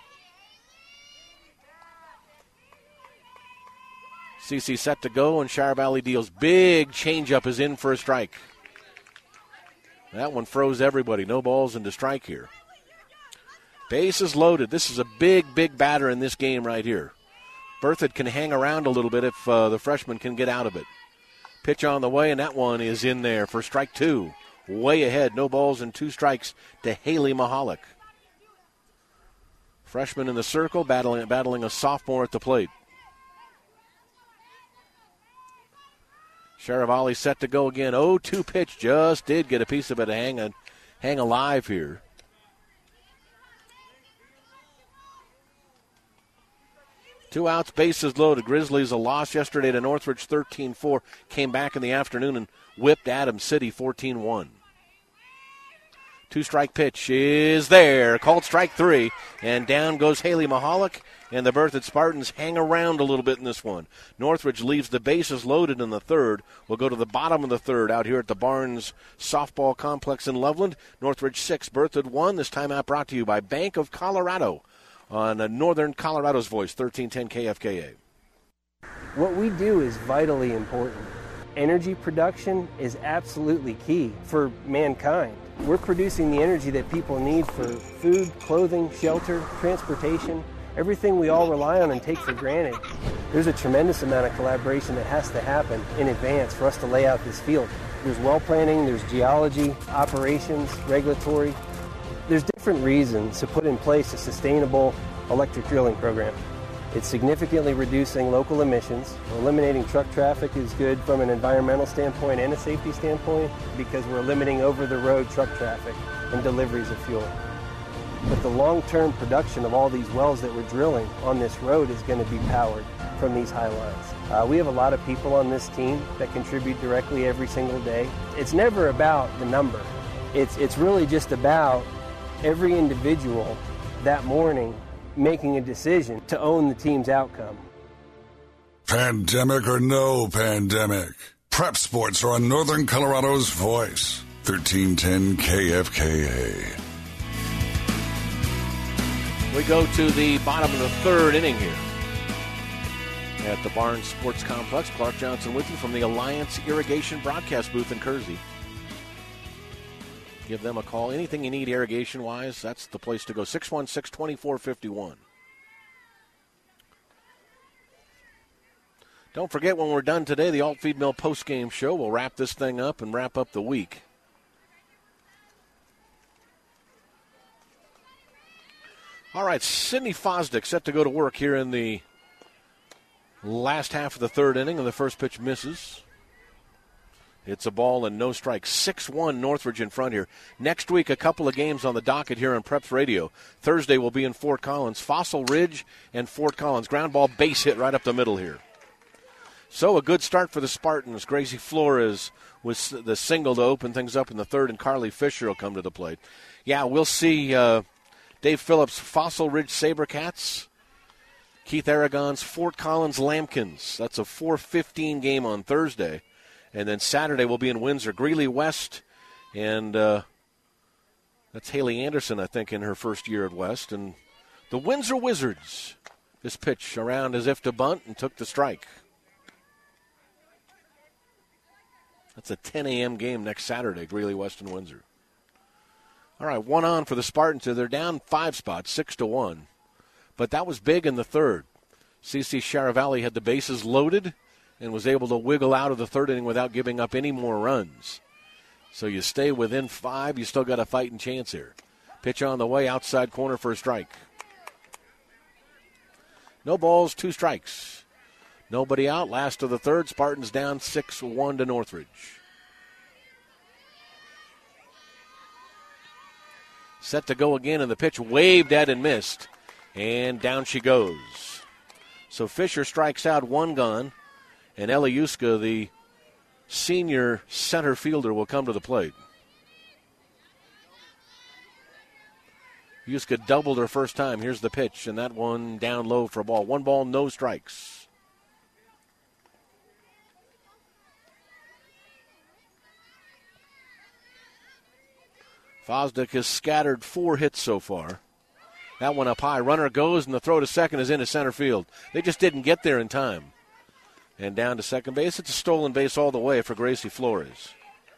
Cece set to go, and Shire Valley deals. Big changeup is in for a strike. That one froze everybody. No balls into strike here. Bases loaded. This is a big, big batter in this game right here. Berthoud can hang around a little bit if uh, the freshman can get out of it. Pitch on the way, and that one is in there for strike two. Way ahead. No balls and two strikes to Haley Mahalik. Freshman in the circle, battling, battling a sophomore at the plate. Sharavalli set to go again. oh two pitch, just did get a piece of it to hang, a, hang alive here. Two outs, bases loaded. Grizzlies a loss yesterday to Northridge thirteen four. Came back in the afternoon and whipped Adams City fourteen one. Two-strike pitch is there. Called strike three. And down goes Haley Mahalik. And the Berthoud Spartans hang around a little bit in this one. Northridge leaves the bases loaded in the third. We'll go to the bottom of the third out here at the Barnes Softball Complex in Loveland. Northridge six, Berthoud one. This time out brought to you by Bank of Colorado on uh, Northern Colorado's Voice, thirteen ten K F K A. What we do is vitally important. Energy production is absolutely key for mankind. We're producing the energy that people need for food, clothing, shelter, transportation, everything we all rely on and take for granted. There's a tremendous amount of collaboration that has to happen in advance for us to lay out this field. There's well planning, there's geology, operations, regulatory. There's different reasons to put in place a sustainable electric drilling program. It's significantly reducing local emissions. Eliminating truck traffic is good from an environmental standpoint and a safety standpoint because we're limiting over-the-road truck traffic and deliveries of fuel. But the long-term production of all these wells that we're drilling on this road is going to be powered from these high lines. Uh, we have a lot of people on this team that contribute directly every single day. It's never about the number. It's, it's really just about every individual that morning making a decision to own the team's outcome. Pandemic or no pandemic, Prep Sports are on Northern Colorado's Voice, thirteen ten K F K A. We go to the bottom of the third inning here at the Barnes Sports Complex. Clark Johnson with you from the Alliance Irrigation broadcast booth in Kersey. Give them a call. Anything you need irrigation-wise, that's the place to go. six one six, two four five one. Don't forget, when we're done today, the Alt Feed Mill post-game show will wrap this thing up and wrap up the week. All right, Sydney Fosdick set to go to work here in the last half of the third inning, and the first pitch misses. It's a ball and no strike. six one Northridge in front here. Next week, a couple of games on the docket here on Preps Radio. Thursday will be in Fort Collins. Fossil Ridge and Fort Collins. Ground ball base hit right up the middle here. So a good start for the Spartans. Gracie Flores was the single to open things up in the third, and Carly Fisher will come to the plate. Yeah, we'll see uh, Dave Phillips' Fossil Ridge Sabercats. Keith Aragon's Fort Collins Lambkins. That's a four fifteen game on Thursday. And then Saturday we'll be in Windsor. Greeley West, and uh, that's Haley Anderson, I think, in her first year at West. And the Windsor Wizards. This pitch around as if to bunt and took the strike. That's a ten a.m. game next Saturday, Greeley West and Windsor. All right, one on for the Spartans. They're down five spots, six to one. But that was big in the third. C C Sharavalli had the bases loaded and was able to wiggle out of the third inning without giving up any more runs. So you stay within five, you still got a fighting chance here. Pitch on the way, outside corner for a strike. No balls, two strikes. Nobody out, last of the third. Spartans down six one to Northridge. Set to go again, and the pitch waved at and missed. And down she goes. So Fisher strikes out, one gone. And Eliuska, the senior center fielder, will come to the plate. Yuska doubled her first time. Here's the pitch, and that one down low for a ball. One ball, no strikes. Fosdick has scattered four hits so far. That one up high. Runner goes, and the throw to second is into center field. They just didn't get there in time. And down to second base. It's a stolen base all the way for Gracie Flores.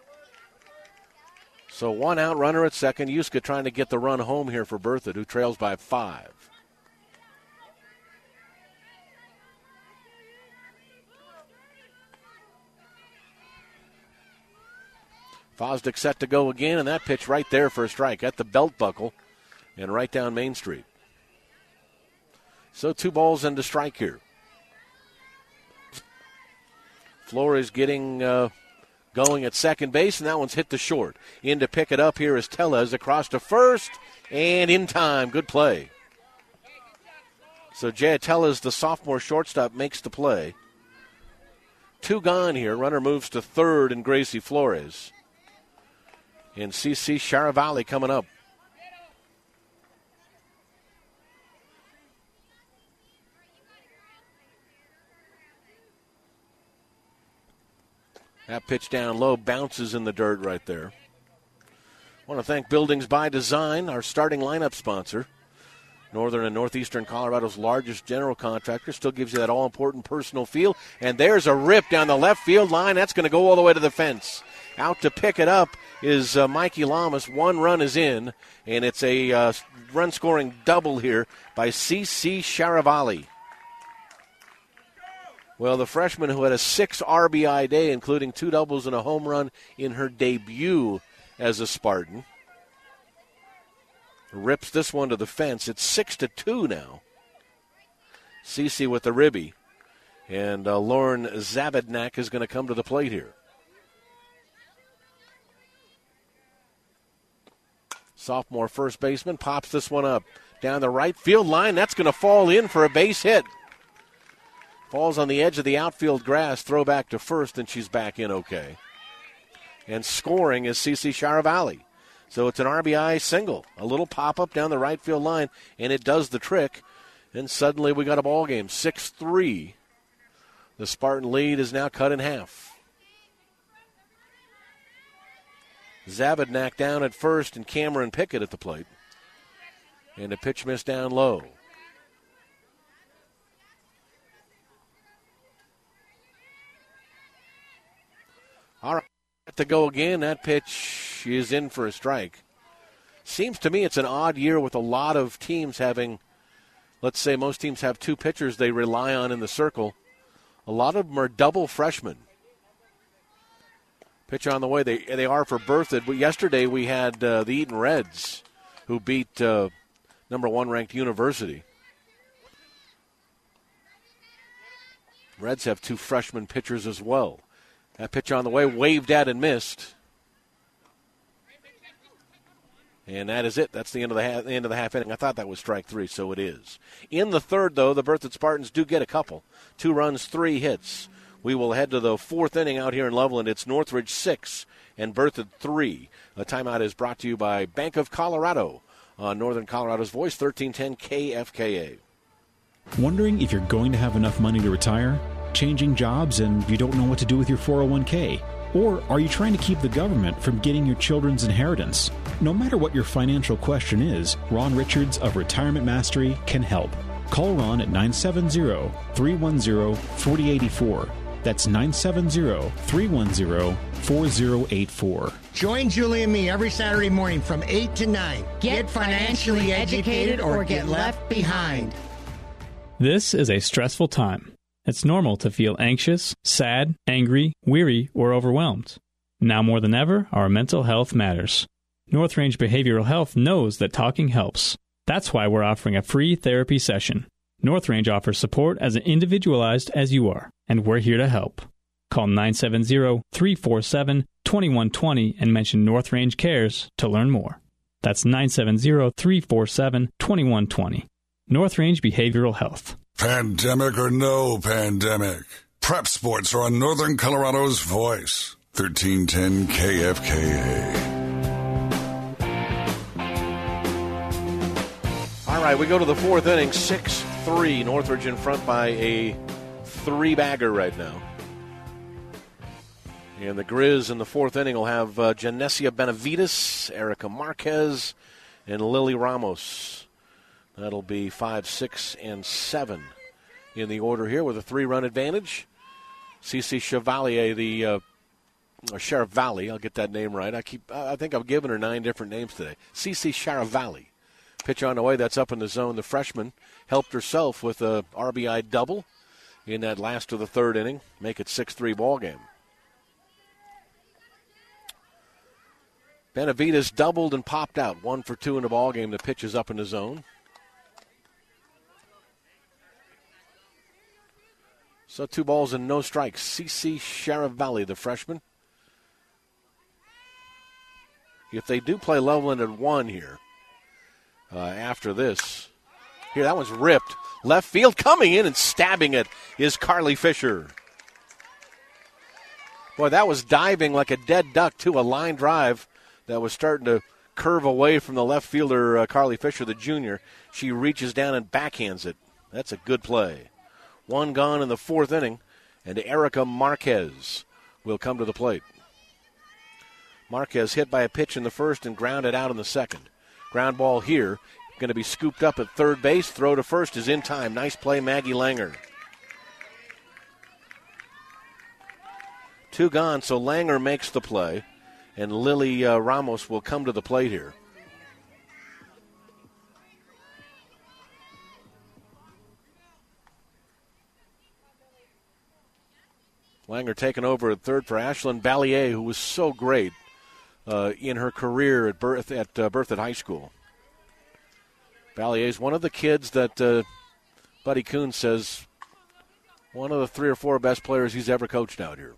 So one out, runner at second. Yuska trying to get the run home here for Berthoud, who trails by five. Fosdick set to go again, and that pitch right there for a strike at the belt buckle and right down Main Street. So two balls and a strike here. Flores getting uh, going at second base, and that one's hit to short. In to pick it up here is Tellez across to first, and in time. Good play. So Jay Tellez, the sophomore shortstop, makes the play. Two gone here. Runner moves to third, and Gracie Flores. And C C Sharavalli coming up. That pitch down low bounces in the dirt right there. I want to thank Buildings by Design, our starting lineup sponsor. Northern and Northeastern Colorado's largest general contractor. Still gives you that all-important personal feel. And there's a rip down the left field line. That's going to go all the way to the fence. Out to pick it up is uh, Mikey Lamas. One run is in, and it's a uh, run-scoring double here by C C Sharavalli. Well, the freshman who had a six R B I day, including two doubles and a home run in her debut as a Spartan, rips this one to the fence. It's six to two now. Cece with the ribby, and uh, Lauren Zabednak is going to come to the plate here. Sophomore first baseman pops this one up down the right field line. That's going to fall in for a base hit. Falls on the edge of the outfield grass, throw back to first, and she's back in okay. And scoring is C C Sharavalli. So it's an R B I single. A little pop-up down the right field line, and it does the trick. And suddenly we got a ball game, six three. The Spartan lead is now cut in half. Zabednak down at first, and Cameron Pickett at the plate. And a pitch miss down low. All right, to go again. That pitch is in for a strike. Seems to me it's an odd year with a lot of teams having, let's say most teams have two pitchers they rely on in the circle. A lot of them are double freshmen. Pitch on the way. They they are for Berthoud. Yesterday we had uh, the Eaton Reds, who beat uh, number one ranked University. Reds have two freshman pitchers as well. That pitch on the way, waved at and missed. And that is it. That's the end of the half, end of the half inning. I thought that was strike three, so it is. In the third, though, the Berthoud Spartans do get a couple. Two runs, three hits. We will head to the fourth inning out here in Loveland. It's Northridge six and Berthoud three. A timeout is brought to you by Bank of Colorado on Northern Colorado's Voice, thirteen ten K F K A. Wondering if you're going to have enough money to retire? Changing jobs and you don't know what to do with your four oh one k? Or are you trying to keep the government from getting your children's inheritance? No matter what your financial question is, Ron Richards of Retirement Mastery can help. Call Ron at nine seven zero, three one zero, four zero eight four. That's nine seven zero, three one zero, four zero eight four. Join Julie and me every Saturday morning from eight to nine. Get financially educated or get left behind. This is a stressful time. It's normal to feel anxious, sad, angry, weary, or overwhelmed. Now more than ever, our mental health matters. North Range Behavioral Health knows that talking helps. That's why we're offering a free therapy session. North Range offers support as individualized as you are, and we're here to help. Call nine seven zero, three four seven, two one two zero and mention North Range Cares to learn more. That's nine seven zero, three four seven, two one two zero. North Range Behavioral Health. Pandemic or no pandemic, Prep Sports are on Northern Colorado's Voice, thirteen ten K F K A. All right, we go to the fourth inning, six three. Northridge in front by a three-bagger right now. And the Grizz in the fourth inning will have uh, Genesia Benavides, Erica Marquez, and Lily Ramos. That'll be five, six, and seven in the order here with a three-run advantage. Cece Chevalier, the uh, Sheriff Valley, I'll get that name right. I keep, I think I've given her nine different names today. Cece Sheriff Valley. Pitch on the way, that's up in the zone. The freshman helped herself with a R B I double in that last of the third inning. Make it six three ball game. Benavides doubled and popped out. One for two in the ball game. The pitch is up in the zone. So two balls and no strikes. Cece Sheriff Valley, the freshman. If they do play Loveland at one here, uh, after this, here, that one's ripped. Left field, coming in and stabbing it is Carly Fisher. Boy, that was diving like a dead duck to a line drive that was starting to curve away from the left fielder, uh, Carly Fisher, the junior. She reaches down and backhands it. That's a good play. One gone in the fourth inning, and Erica Marquez will come to the plate. Marquez hit by a pitch in the first and grounded out in the second. Ground ball here, going to be scooped up at third base. Throw to first is in time. Nice play, Maggie Langer. Two gone, so Langer makes the play, and Lily uh, Ramos will come to the plate here. Langer taking over at third for Ashlyn Ballier, who was so great uh, in her career at Berth at uh, Berthoud High School. Ballier is one of the kids that uh, Buddy Kuhn says one of the three or four best players he's ever coached out here.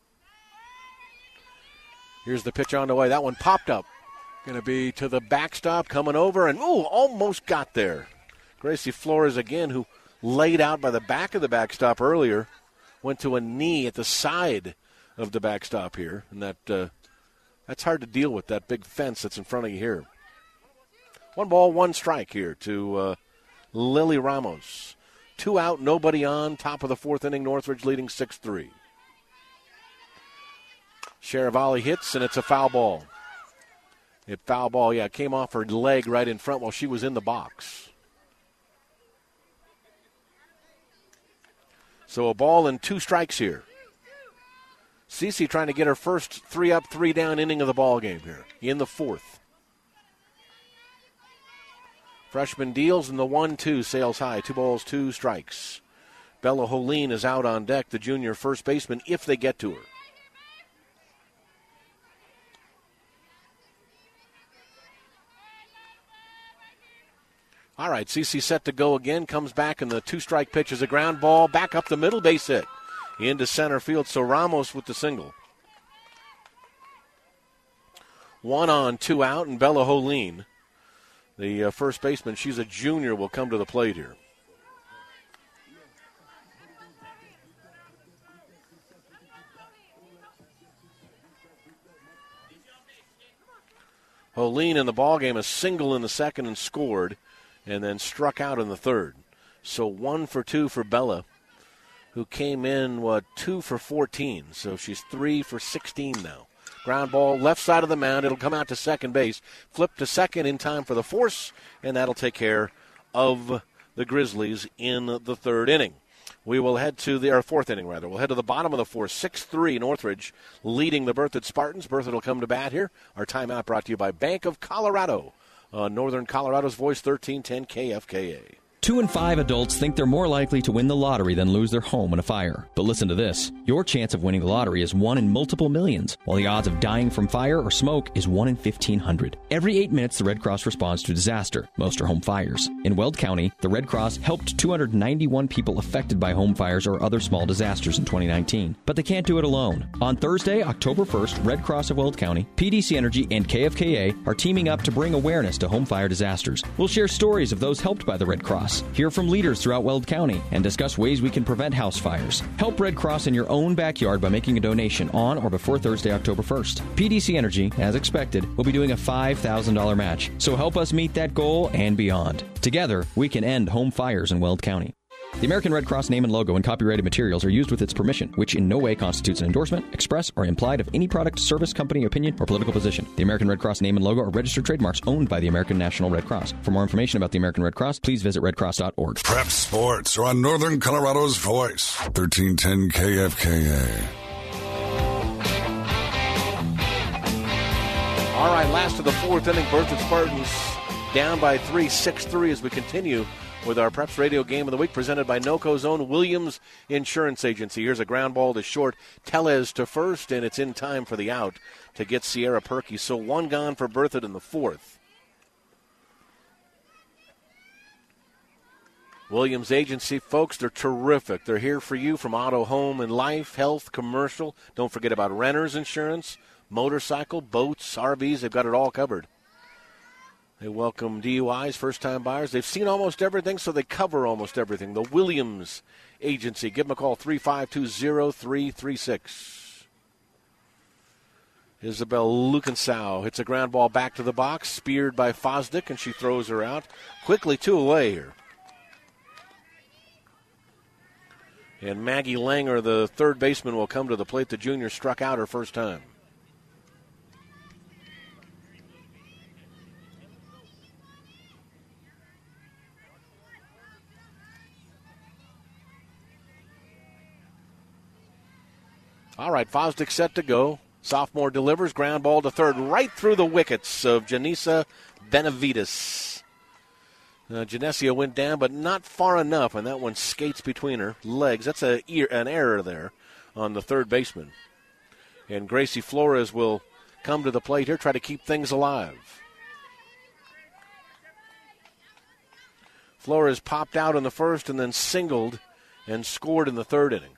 Here's the pitch on the way. That one popped up. Going to be to the backstop, coming over, and ooh, almost got there. Gracie Flores again, who laid out by the back of the backstop earlier, went to a knee at the side of the backstop here, and that uh, that's hard to deal with, that big fence that's in front of you here. One ball, one strike here to uh, Lily Ramos. Two out, nobody on, top of the fourth inning, Northridge leading six three. Sherivalli hits, and it's a foul ball. It foul ball, yeah, came off her leg right in front while she was in the box. So a ball and two strikes here. Cece trying to get her first three up, three down inning of the ball game here in the fourth. Freshman deals, and the one two sails high. Two balls, two strikes. Bella Holine is out on deck, the junior first baseman, if they get to her. All right, Cece set to go again, comes back, and the two-strike pitch is a ground ball, back up the middle, base hit. into center field. So Ramos with the single. One on, two out, and Bella Holine, the uh, first baseman, she's a junior, will come to the plate here. Holine in the ballgame, a single in the second and scored, and then struck out in the third. So one for two for Bella, who came in, what, two for fourteen. So she's three for sixteen now. Ground ball, left side of the mound. It'll come out to second base. Flip to second in time for the force, and that'll take care of the Grizzlies in the third inning. We will head to the, or fourth inning, rather. We'll head to the bottom of the fourth. six three Northridge leading the Berthoud Spartans. Berthoud will come to bat here. Our timeout brought to you by Bank of Colorado. Uh, Northern Colorado's voice, thirteen ten K F K A. Two in five adults think they're more likely to win the lottery than lose their home in a fire. But listen to this. Your chance of winning the lottery is one in multiple millions, while the odds of dying from fire or smoke is one in fifteen hundred. Every eight minutes, the Red Cross responds to disaster. Most are home fires. In Weld County, the Red Cross helped two hundred ninety-one people affected by home fires or other small disasters in twenty nineteen. But they can't do it alone. On Thursday, October first, Red Cross of Weld County, P D C Energy, and K F K A are teaming up to bring awareness to home fire disasters. We'll share stories of those helped by the Red Cross, hear from leaders throughout Weld County, and discuss ways we can prevent house fires. Help Red Cross in your own backyard by making a donation on or before Thursday, October first. P D C Energy, as expected, will be doing a five thousand dollars match, so help us meet that goal and beyond. Together, we can end home fires in Weld County. The American Red Cross name and logo and copyrighted materials are used with its permission, which in no way constitutes an endorsement, express, or implied of any product, service, company, opinion, or political position. The American Red Cross name and logo are registered trademarks owned by the American National Red Cross. For more information about the American Red Cross, please visit red cross dot org. Prep Sports are on Northern Colorado's voice, thirteen ten K F K A. All right, last of the fourth inning, Berthoud Spartans down by three, six three as we continue with our Preps Radio Game of the Week presented by NOCO's own Williams Insurance Agency. Here's a ground ball to short. Tellez to first, and it's in time for the out to get Sierra Perky. So one gone for Berthoud in the fourth. Williams Agency, folks, they're terrific. They're here for you from auto, home, and life, health, commercial. Don't forget about renter's insurance, motorcycle, boats, R Vs. They've got it all covered. They welcome D U Is, first-time buyers. They've seen almost everything, so they cover almost everything. The Williams Agency. Give them a call, three five two zero three three six. Isabel Lukensow hits a ground ball back to the box, speared by Fosdick, and she throws her out. Quickly two away here. And Maggie Langer, the third baseman, will come to the plate. The junior struck out her first time. All right, Fosdick set to go. Sophomore delivers, ground ball to third, right through the wickets of Janissa Benavides. Uh, Genesio went down, but not far enough, and that one skates between her legs. That's a, an error there on the third baseman. And Gracie Flores will come to the plate here, try to keep things alive. Flores popped out in the first and then singled and scored in the third inning.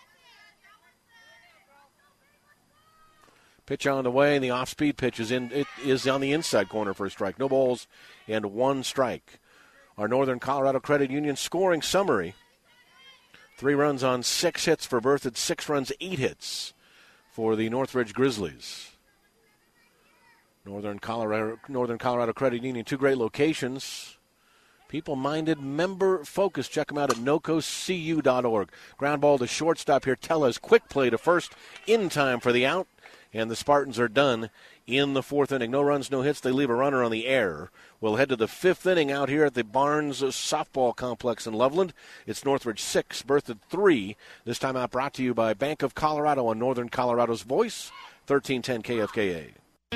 Pitch on the way, and the off-speed pitch is in. It is on the inside corner for a strike. No balls and one strike. Our Northern Colorado Credit Union scoring summary. Three runs on six hits for Berthoud, six runs, eight hits for the Northridge Grizzlies. Northern Colorado, Northern Colorado Credit Union, two great locations. People-minded, member-focused. Check them out at noco c u dot org. Ground ball to shortstop here. Tellez, quick play to first, in time for the out. And the Spartans are done in the fourth inning. No runs, no hits. They leave a runner on the air. We'll head to the fifth inning out here at the Barnes Softball Complex in Loveland. It's Northridge six, Berthoud three. This time out brought to you by Bank of Colorado on Northern Colorado's voice, thirteen ten K F K A.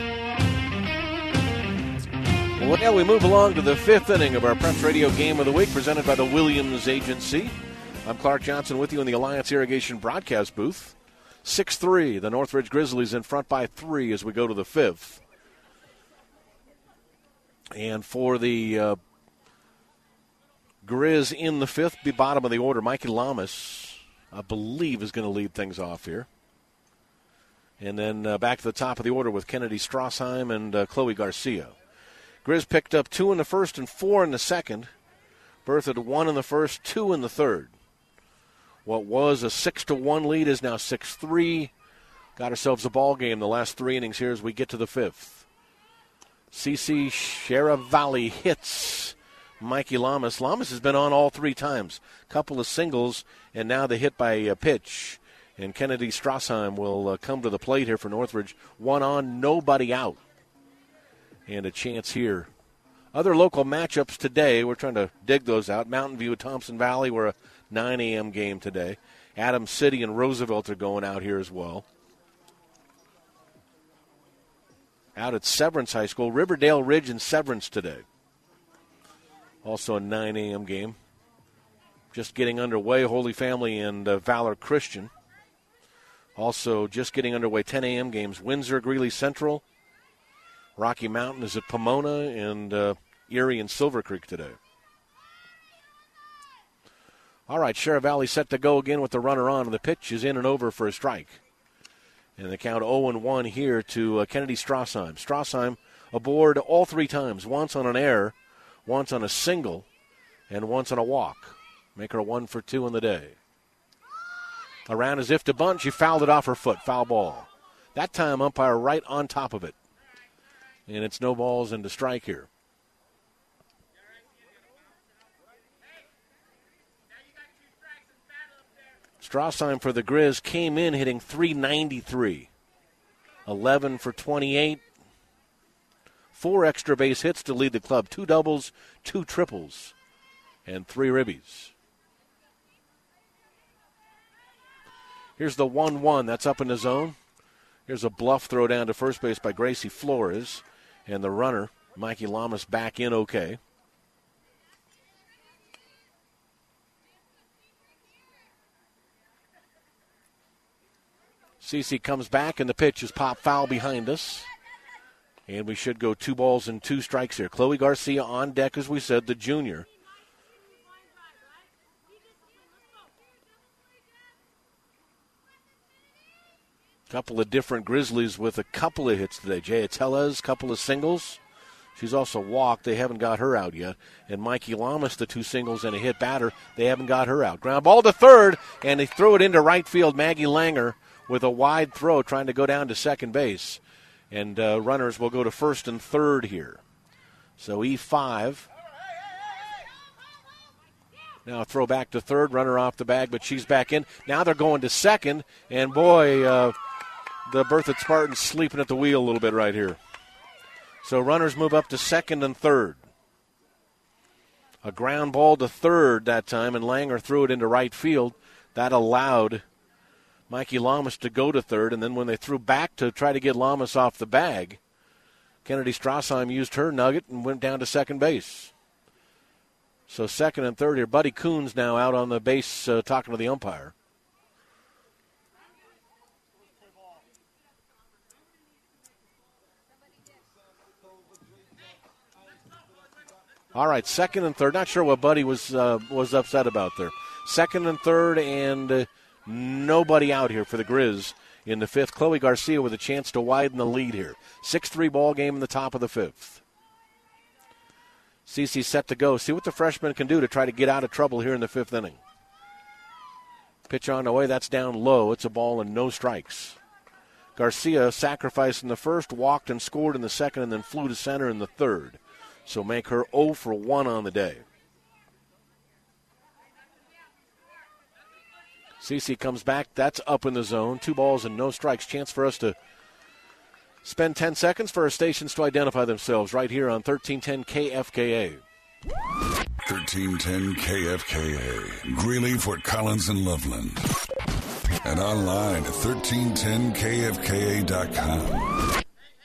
Well, we move along to the fifth inning of our Preps Radio Game of the Week, presented by the Williams Agency. I'm Clark Johnson with you in the Alliance Irrigation broadcast booth. six three, the Northridge Grizzlies in front by three as we go to the fifth. And for the uh, Grizz in the fifth, be bottom of the order, Mikey Lamas. I believe, is going to lead things off here. And then uh, back to the top of the order with Kennedy Strassheim and uh, Chloe Garcia. Grizz picked up two in the first and four in the second. Bertha to one in the first, two in the third. What was a six to one lead is now six three. Got ourselves a ball game the last three innings here as we get to the fifth. Cece Sharavalli hits Mikey Lamas. Lamas has been on all three times. Couple of singles, and now the hit by a pitch. And Kennedy Strassheim will uh, come to the plate here for Northridge. One on, nobody out. And a chance here. Other local matchups today, we're trying to dig those out. Mountain View, Thompson Valley, we're a nine a.m. game today. Adams City and Roosevelt are going out here as well. Out at Severance High School, Riverdale Ridge and Severance today. Also a nine a.m. game. Just getting underway, Holy Family and uh, Valor Christian. Also just getting underway, ten a.m. games. Windsor, Greeley Central. Rocky Mountain is at Pomona, and uh, Erie and Silver Creek today. All right, Sheriff Valley set to go again with the runner on, and the pitch is in and over for a strike. And the count oh and one here to uh, Kennedy Strassheim. Strassheim aboard all three times, once on an error, once on a single, and once on a walk. Make her a one for two in the day. Around as if to bunt, she fouled it off her foot, foul ball. That time, umpire right on top of it. And it's no balls and a strike here. Strassheim for the Grizz came in hitting three ninety-three. eleven for twenty-eight. Four extra base hits to lead the club. Two doubles, two triples, and three ribbies. Here's the one one. That's up in the zone. Here's a bluff throw down to first base by Gracie Flores. And the runner, Mikey Lamas, back in okay. Cece comes back, and the pitch is pop foul behind us. And we should go two balls and two strikes here. Chloe Garcia on deck, as we said, the junior. Couple of different Grizzlies with a couple of hits today. Jaya Tellez, couple of singles. She's also walked. They haven't got her out yet. And Mikey Lamas, the two singles and a hit batter. They haven't got her out. Ground ball to third, and they throw it into right field. Maggie Langer with a wide throw trying to go down to second base. And uh, runners will go to first and third here. So E five. Now a throw back to third. Runner off the bag, but she's back in. Now they're going to second. And, boy, uh, the Berthoud Spartans sleeping at the wheel a little bit right here. So runners move up to second and third. A ground ball to third that time, and Langer threw it into right field. That allowed Mikey Lamas to go to third, and then when they threw back to try to get Lamas off the bag, Kennedy Strassheim used her nugget and went down to second base. So second and third here. Buddy Coons now out on the base uh, talking to the umpire. All right, second and third. Not sure what Buddy was uh, was upset about there. Second and third, and uh, nobody out here for the Grizz in the fifth. Chloe Garcia with a chance to widen the lead here. six three ball game in the top of the fifth. Cece set to go. See what the freshman can do to try to get out of trouble here in the fifth inning. Pitch on the way. That's down low. It's a ball and no strikes. Garcia sacrificed in the first, walked and scored in the second, and then flew to center in the third. So make her oh for one on the day. Cece comes back. That's up in the zone. Two balls and no strikes. Chance for us to spend ten seconds for our stations to identify themselves right here on thirteen ten K F K A. thirteen ten K F K A. Greeley, Fort Collins, and Loveland. And online at thirteen ten K F K A dot com.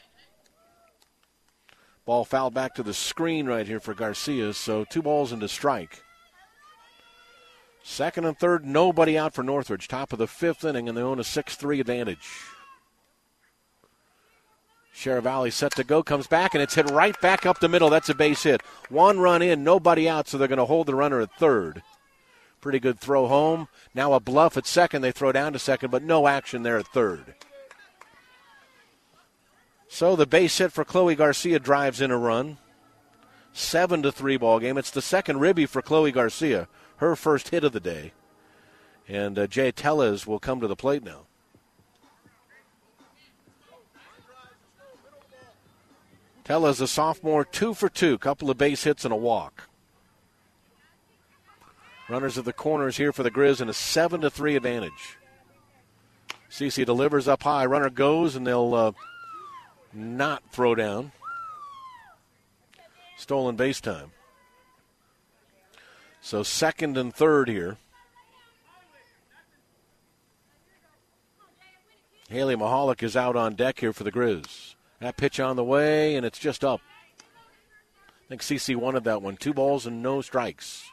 Ball fouled back to the screen right here for Garcia, so two balls and a strike. Second and third, nobody out for Northridge. Top of the fifth inning, and they own a six three advantage. Sheriff Valley set to go, comes back, and it's hit right back up the middle. That's a base hit. One run in, nobody out, so they're going to hold the runner at third. Pretty good throw home. Now a bluff at second. They throw down to second, but no action there at third. So the base hit for Chloe Garcia drives in a run. Seven to three ball game. It's the second ribby for Chloe Garcia, her first hit of the day. And uh, Jay Tellez will come to the plate now. Tellez, a sophomore, two for two. Couple of base hits and a walk. Runners at the corners here for the Grizz in a seven to three advantage. Cece delivers up high. Runner goes, and they'll uh, not throw down. Stolen base time. So second and third here. Haley Mahalik is out on deck here for the Grizz. That pitch on the way, and it's just up. I think C C wanted that one. Two balls and no strikes.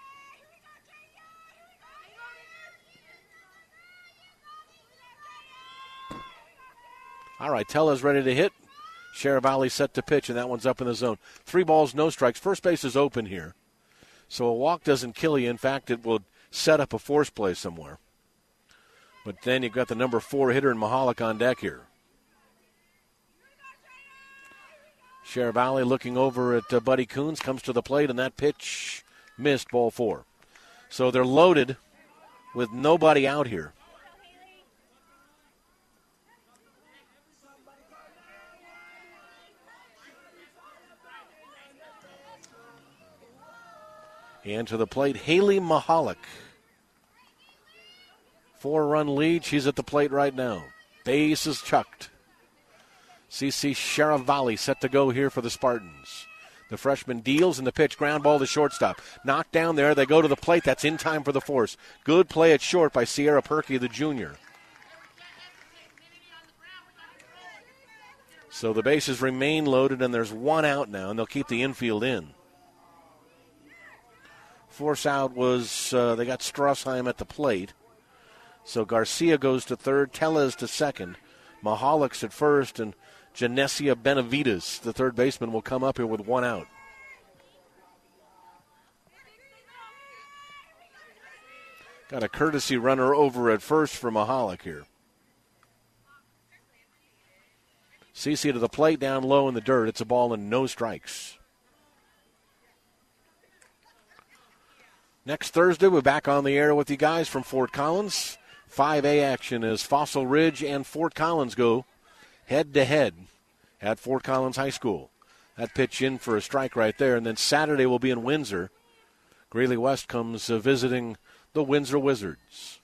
All right, Tella's ready to hit. Sharavalli set to pitch, and that one's up in the zone. Three balls, no strikes. First base is open here. So a walk doesn't kill you. In fact, it will set up a force play somewhere. But then you've got the number four hitter in Mahalik on deck here. Sharavalli looking over at uh, Buddy Coons, comes to the plate, and that pitch missed, ball four. So they're loaded with nobody out here. And to the plate, Haley Mahalik. Four-run lead. She's at the plate right now. Base is chucked. Cece Sharavalli set to go here for the Spartans. The freshman deals in the pitch. Ground ball to shortstop. Knocked down there. They go to the plate. That's in time for the force. Good play at short by Sierra Perky, the junior. So the bases remain loaded, and there's one out now, and they'll keep the infield in. Force out was, uh, they got Strassheim at the plate. So Garcia goes to third, Tellez to second, Mahalik's at first, and Genesia Benavides, the third baseman, will come up here with one out. Got a courtesy runner over at first for Mahalik here. Cece to the plate, down low in the dirt. It's a ball and no strikes. Next Thursday, we're back on the air with you guys from Fort Collins. five A action as Fossil Ridge and Fort Collins go head-to-head at Fort Collins High School. That pitch in for a strike right there. And then Saturday we'll be in Windsor. Greeley West comes uh, visiting the Windsor Wizards.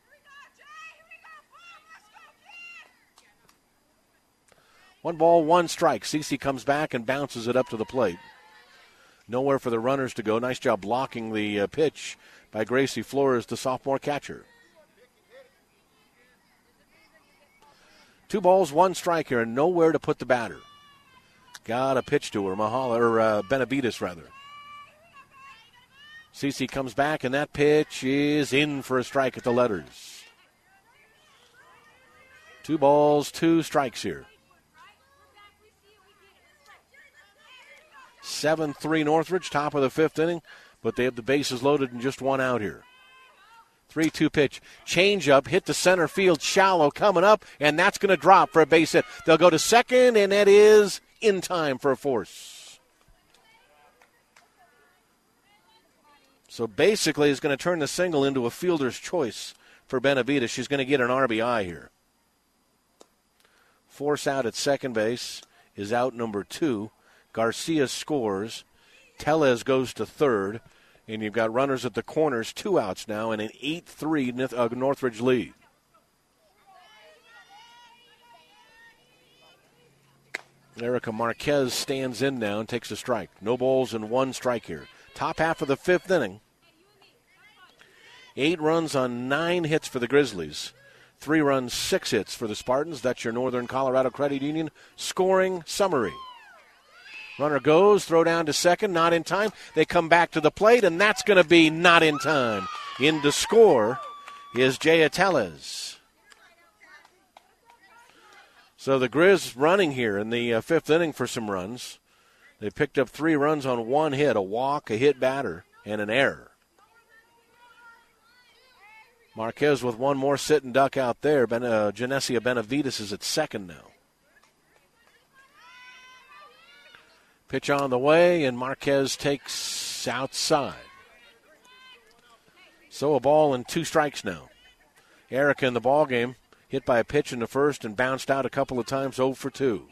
One ball, one strike. Cece comes back and bounces it up to the plate. Nowhere for the runners to go. Nice job blocking the uh, pitch by Gracie Flores, the sophomore catcher. Two balls, one strike here, and nowhere to put the batter. Got a pitch to her, Mahala, or uh, Benavides, rather. Cece comes back, and that pitch is in for a strike at the letters. Two balls, two strikes here. seven three Northridge, top of the fifth inning, but they have the bases loaded and just one out here. three two pitch. Change up, hit to center field, shallow, coming up, and that's going to drop for a base hit. They'll go to second, and that is in time for a force. So basically, it's going to turn the single into a fielder's choice for Benavides. She's going to get an R B I here. Force out at second base is out number two. Garcia scores. Tellez goes to third. And you've got runners at the corners, two outs now, and an eight three Northridge lead. Erica Marquez stands in now and takes a strike. No balls and one strike here. Top half of the fifth inning. Eight runs on nine hits for the Grizzlies. Three runs, six hits for the Spartans. That's your Northern Colorado Credit Union scoring summary. Runner goes, throw down to second, not in time. They come back to the plate, and that's going to be not in time. In to score is Jaya Tellez. So the Grizz running here in the uh, fifth inning for some runs. They picked up three runs on one hit, a walk, a hit batter, and an error. Marquez with one more sitting duck out there. Ben, uh, Genesia Benavides is at second now. Pitch on the way, and Marquez takes outside. So a ball and two strikes now. Erica in the ball game, hit by a pitch in the first and bounced out a couple of times, oh for two.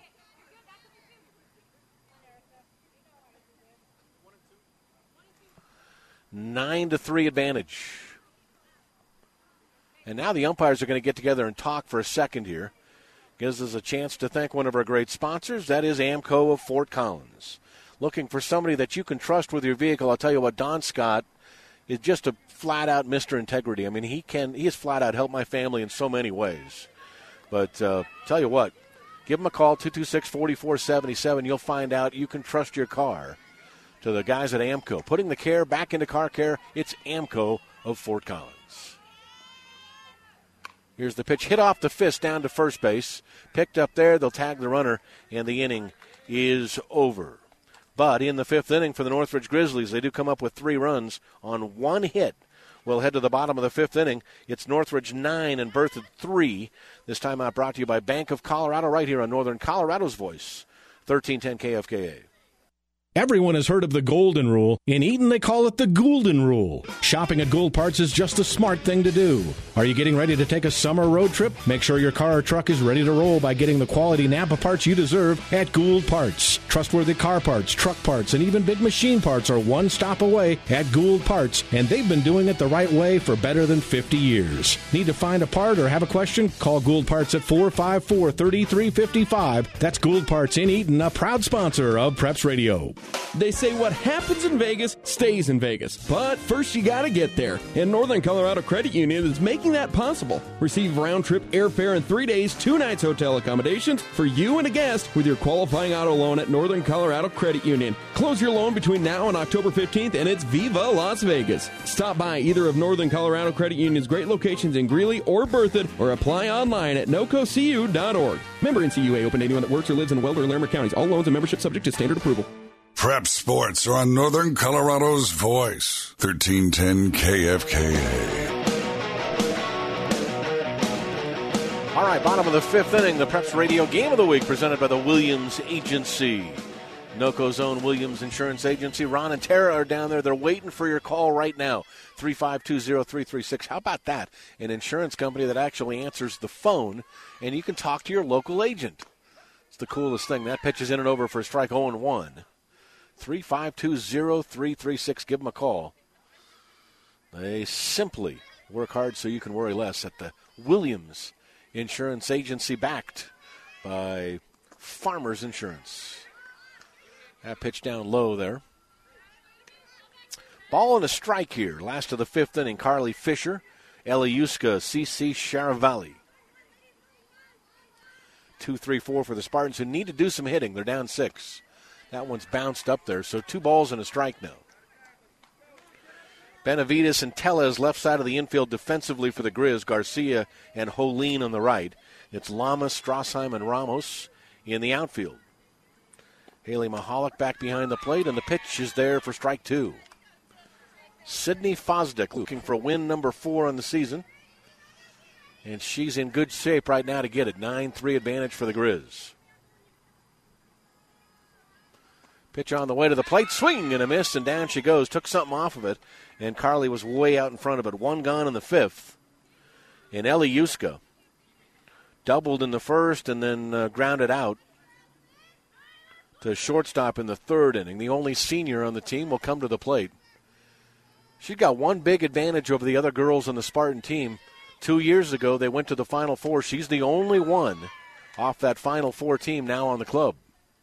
Nine to three advantage. And now the umpires are going to get together and talk for a second here. Gives us a chance to thank one of our great sponsors. That is AMCO of Fort Collins. Looking for somebody that you can trust with your vehicle. I'll tell you what, Don Scott is just a flat-out Mister Integrity. I mean, he can he has flat-out helped my family in so many ways. But uh, tell you what, give him a call, two two six, four four seven seven. You'll find out you can trust your car to the guys at AMCO. Putting the care back into car care, it's AMCO of Fort Collins. Here's the pitch, hit off the fist down to first base. Picked up there, they'll tag the runner, and the inning is over. But in the fifth inning for the Northridge Grizzlies, they do come up with three runs on one hit. We'll head to the bottom of the fifth inning. It's Northridge nine and Berthoud three. This time out brought to you by Bank of Colorado right here on Northern Colorado's Voice, thirteen ten K F K A. Everyone has heard of the Golden Rule. In Eaton, they call it the Goulden Rule. Shopping at Gould Parts is just a smart thing to do. Are you getting ready to take a summer road trip? Make sure your car or truck is ready to roll by getting the quality Napa parts you deserve at Gould Parts. Trustworthy car parts, truck parts, and even big machine parts are one stop away at Gould Parts, and they've been doing it the right way for better than fifty years. Need to find a part or have a question? Call Gould Parts at four five four, three three five five. That's Gould Parts in Eaton, a proud sponsor of Preps Radio. They say what happens in Vegas stays in Vegas. But first you gotta get there. And Northern Colorado Credit Union is making that possible. Receive round-trip airfare and three days, two nights hotel accommodations for you and a guest with your qualifying auto loan at Northern Colorado Credit Union. Close your loan between now and October fifteenth, and it's Viva Las Vegas. Stop by either of Northern Colorado Credit Union's great locations in Greeley or Berthoud, or apply online at noco c u dot org. Member N C U A, open to anyone that works or lives in Welder and Larimer counties. All loans and membership subject to standard approval. Prep Sports are on Northern Colorado's Voice, thirteen ten K F K A. All right, bottom of the fifth inning, the Preps Radio Game of the Week presented by the Williams Agency. NOCO's own Williams Insurance Agency. Ron and Tara are down there. They're waiting for your call right now. three five two zero, three three six. How about that? An insurance company that actually answers the phone, and you can talk to your local agent. It's the coolest thing. That pitch is in and over for a strike, oh and one. three five two zero, three three six. Give them a call. They simply work hard so you can worry less at the Williams Insurance Agency, backed by Farmers Insurance. That pitch down low there. Ball and a strike here. Last of the fifth inning. Carly Fisher, Eliuska, C C Sharavalli. two three four for the Spartans, who need to do some hitting. They're down six. That one's bounced up there, so two balls and a strike now. Benavides and Tellez left side of the infield defensively for the Grizz. Garcia and Holin on the right. It's Lamas, Strassheim, and Ramos in the outfield. Haley Mahalik back behind the plate, and the pitch is there for strike two. Sydney Fosdick looking for win number four on the season. And she's in good shape right now to get it. nine three advantage for the Grizz. Pitch on the way to the plate, swing and a miss, and down she goes. Took something off of it, and Carly was way out in front of it. One gone in the fifth. And Eliuska doubled in the first and then uh, grounded out to shortstop in the third inning. The only senior on the team will come to the plate. She's got one big advantage over the other girls on the Spartan team. Two years ago, they went to the Final Four. She's the only one off that Final Four team now on the club.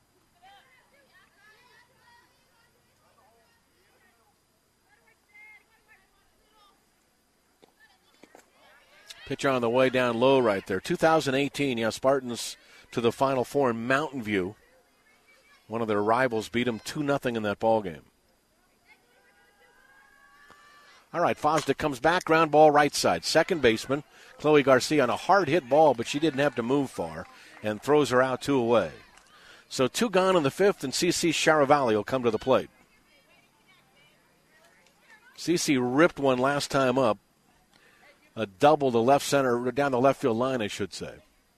Pitch on the way down low right there. two thousand eighteen, yeah, Spartans to the Final Four in Mountain View. One of their rivals beat them two nothing in that ball game. All right, Fosdick comes back, ground ball right side. Second baseman, Chloe Garcia, on a hard hit ball, but she didn't have to move far, and throws her out two away. So two gone in the fifth, and C C Sharavalli will come to the plate. C C ripped one last time up a double the left center, down the left field line, I should say.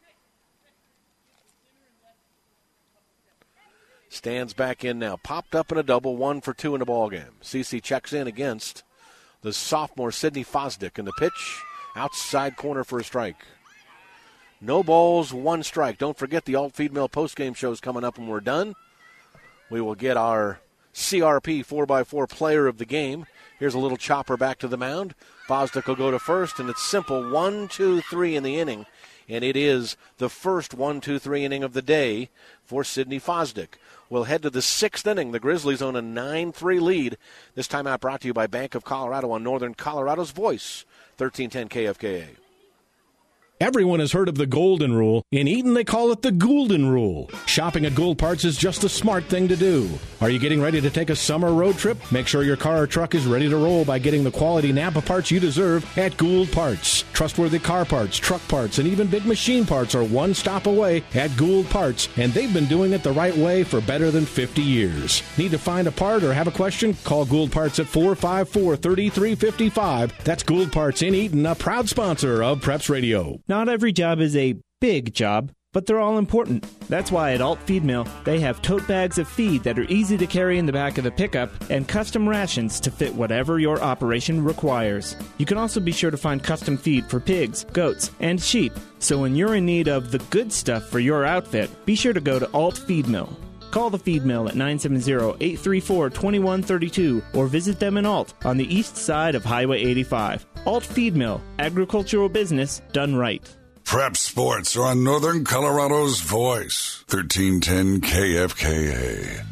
Stands back in now. Popped up in a double, one for two in the ball game. Cece checks in against the sophomore Sydney Fosdick, and the pitch outside corner for a strike. No balls, one strike. Don't forget the Alt Feed Mill postgame show is coming up when we're done. We will get our C R P four by four player of the game. Here's a little chopper back to the mound. Fosdick will go to first, and it's simple. One, two, three in the inning. And it is the first one, two, three inning of the day for Sydney Fosdick. We'll head to the sixth inning. The Grizzlies own a nine three lead. This time out brought to you by Bank of Colorado on Northern Colorado's Voice, thirteen ten K F K A. Everyone has heard of the Golden Rule. In Eaton, they call it the Goulden Rule. Shopping at Gould Parts is just the smart thing to do. Are you getting ready to take a summer road trip? Make sure your car or truck is ready to roll by getting the quality Napa parts you deserve at Gould Parts. Trustworthy car parts, truck parts, and even big machine parts are one stop away at Gould Parts, and they've been doing it the right way for better than fifty years. Need to find a part or have a question? Call Gould Parts at four five four, three three five five. That's Gould Parts in Eaton, a proud sponsor of Preps Radio. Not every job is a big job, but they're all important. That's why at Alt Feed Mill, they have tote bags of feed that are easy to carry in the back of the pickup and custom rations to fit whatever your operation requires. You can also be sure to find custom feed for pigs, goats, and sheep. So when you're in need of the good stuff for your outfit, be sure to go to Alt Feed Mill. Call the Feed Mill at nine seven zero, eight three four, two one three two or visit them in Alt on the east side of Highway eighty-five. Alt Feed Mill, agricultural business done right. Prep Sports are on Northern Colorado's Voice, thirteen ten K F K A.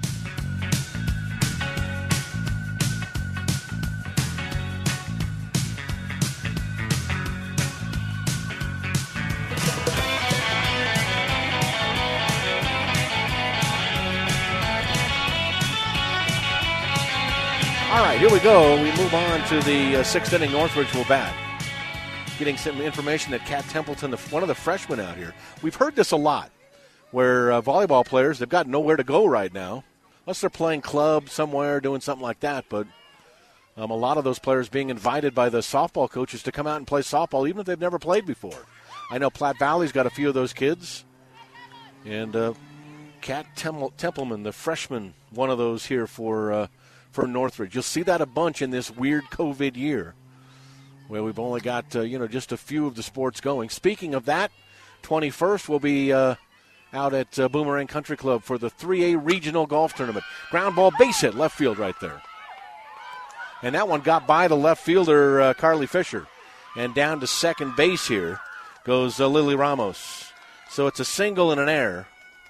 All right, here we go. We move on to the uh, sixth inning. Northridge will bat. Getting some information that Kat Templeton, the, one of the freshmen out here, we've heard this a lot, where uh, volleyball players, they've got nowhere to go right now, unless they're playing club somewhere, doing something like that. But um, a lot of those players being invited by the softball coaches to come out and play softball, even if they've never played before. I know Platte Valley's got a few of those kids. And uh, Kat Tem- Templeman, the freshman, one of those here for uh, for Northridge. You'll see that a bunch in this weird COVID year, where we've only got, uh, you know, just a few of the sports going. Speaking of that, twenty-first we'll be uh, out at uh, Boomerang Country Club for the three A Regional Golf Tournament. Ground ball base hit, left field right there. And that one got by the left fielder, uh, Carly Fisher. And down to second base here goes uh, Lily Ramos. So it's a single and an error.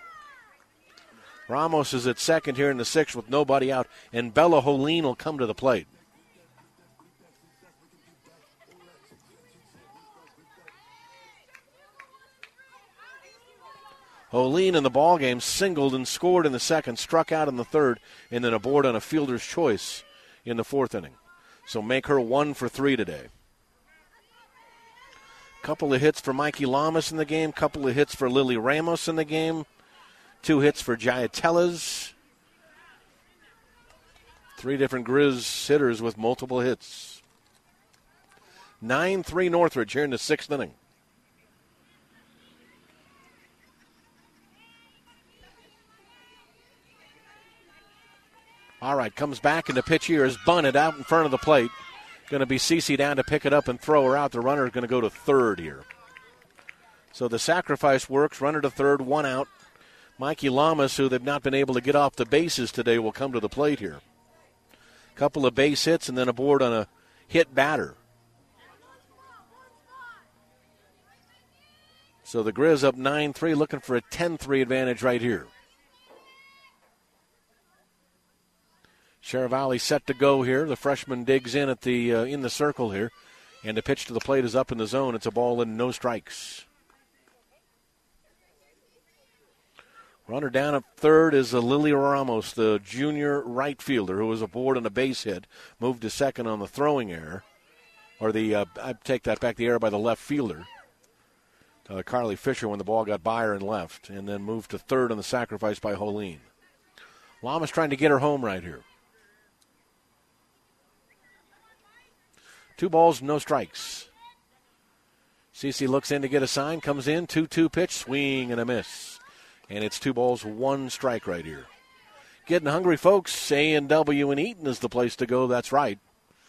Ramos is at second here in the sixth with nobody out. And Bella Holine will come to the plate. Holine in the ballgame singled and scored in the second, struck out in the third, and then aboard on a fielder's choice in the fourth inning. So make her one for three today. Couple of hits for Mikey Lamas in the game, couple of hits for Lily Ramos in the game, two hits for Jaya Tellez. Three different Grizz hitters with multiple hits. nine three Northridge here in the sixth inning. All right, comes back, and the pitch here is bunted out in front of the plate. Going to be Cece down to pick it up and throw her out. The runner is going to go to third here. So the sacrifice works. Runner to third, one out. Mikey Lamas, who they've not been able to get off the bases today, will come to the plate here. Couple of base hits and then aboard on a hit batter. So the Grizz up nine three, looking for a ten three advantage right here. Sheriff set to go here. The freshman digs in at the uh, in the circle here, and the pitch to the plate is up in the zone. It's a ball and no strikes. Runner down at third is uh, Lily Ramos, the junior right fielder who was aboard on a base hit, moved to second on the throwing error, or the uh, I take that back, the error by the left fielder, uh, Carly Fisher, when the ball got by her and left, and then moved to third on the sacrifice by Holine. Lamas trying to get her home right here. Two balls, no strikes. Cece looks in to get a sign, comes in, two two pitch, swing and a miss. And it's two balls, one strike right here. Getting hungry, folks. A and W and Eaton is the place to go. That's right.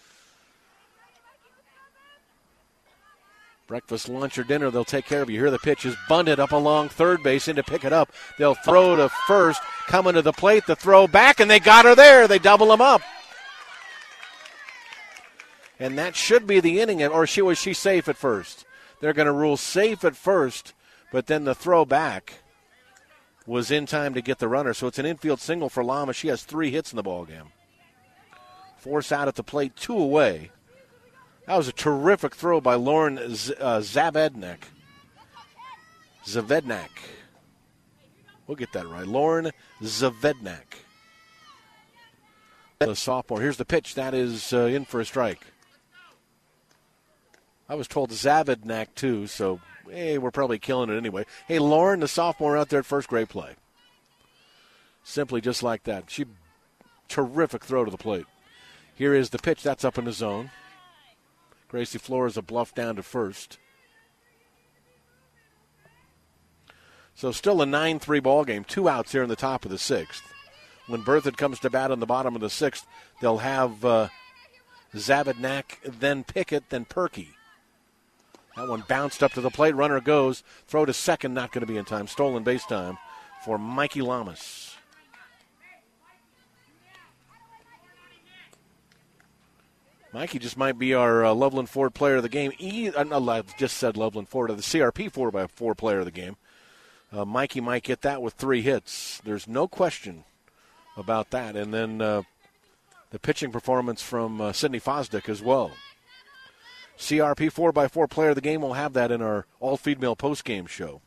Breakfast, lunch, or dinner, they'll take care of you. Here the pitch is bunted up along third base in to pick it up. They'll throw to first, coming to the plate, the throw back, and they got her there. They double them up. And that should be the inning, or she was she safe at first. They're going to rule safe at first, but then the throw back was in time to get the runner. So it's an infield single for Lama. She has three hits in the ballgame. Force out at the plate, two away. That was a terrific throw by Lauren Z- uh, Zavednak. Zavednak. We'll get that right. Lauren Zavednak. The sophomore. Here's the pitch. That is uh, in for a strike. I was told Zavednak, too, so, hey, we're probably killing it anyway. Hey, Lauren, the sophomore out there at first, great play. Simply just like that. She, terrific throw to the plate. Here is the pitch. That's up in the zone. Gracie Flores a bluff down to first. So still a nine three ball game. Two outs here in the top of the sixth. When Berthoud comes to bat on the bottom of the sixth, they'll have uh, Zavednak, then Pickett, then Perky. That one bounced up to the plate. Runner goes. Throw to second, not going to be in time. Stolen base time for Mikey Lamas. Mikey just might be our uh, Loveland Ford player of the game. E, uh, no, I just said Loveland Ford, the C R P four by four player of the game. Uh, Mikey might get that with three hits. There's no question about that. And then uh, the pitching performance from uh, Sydney Fosdick as well. C R P four by four player of the game. We'll have that in our all-feed mill post-game show.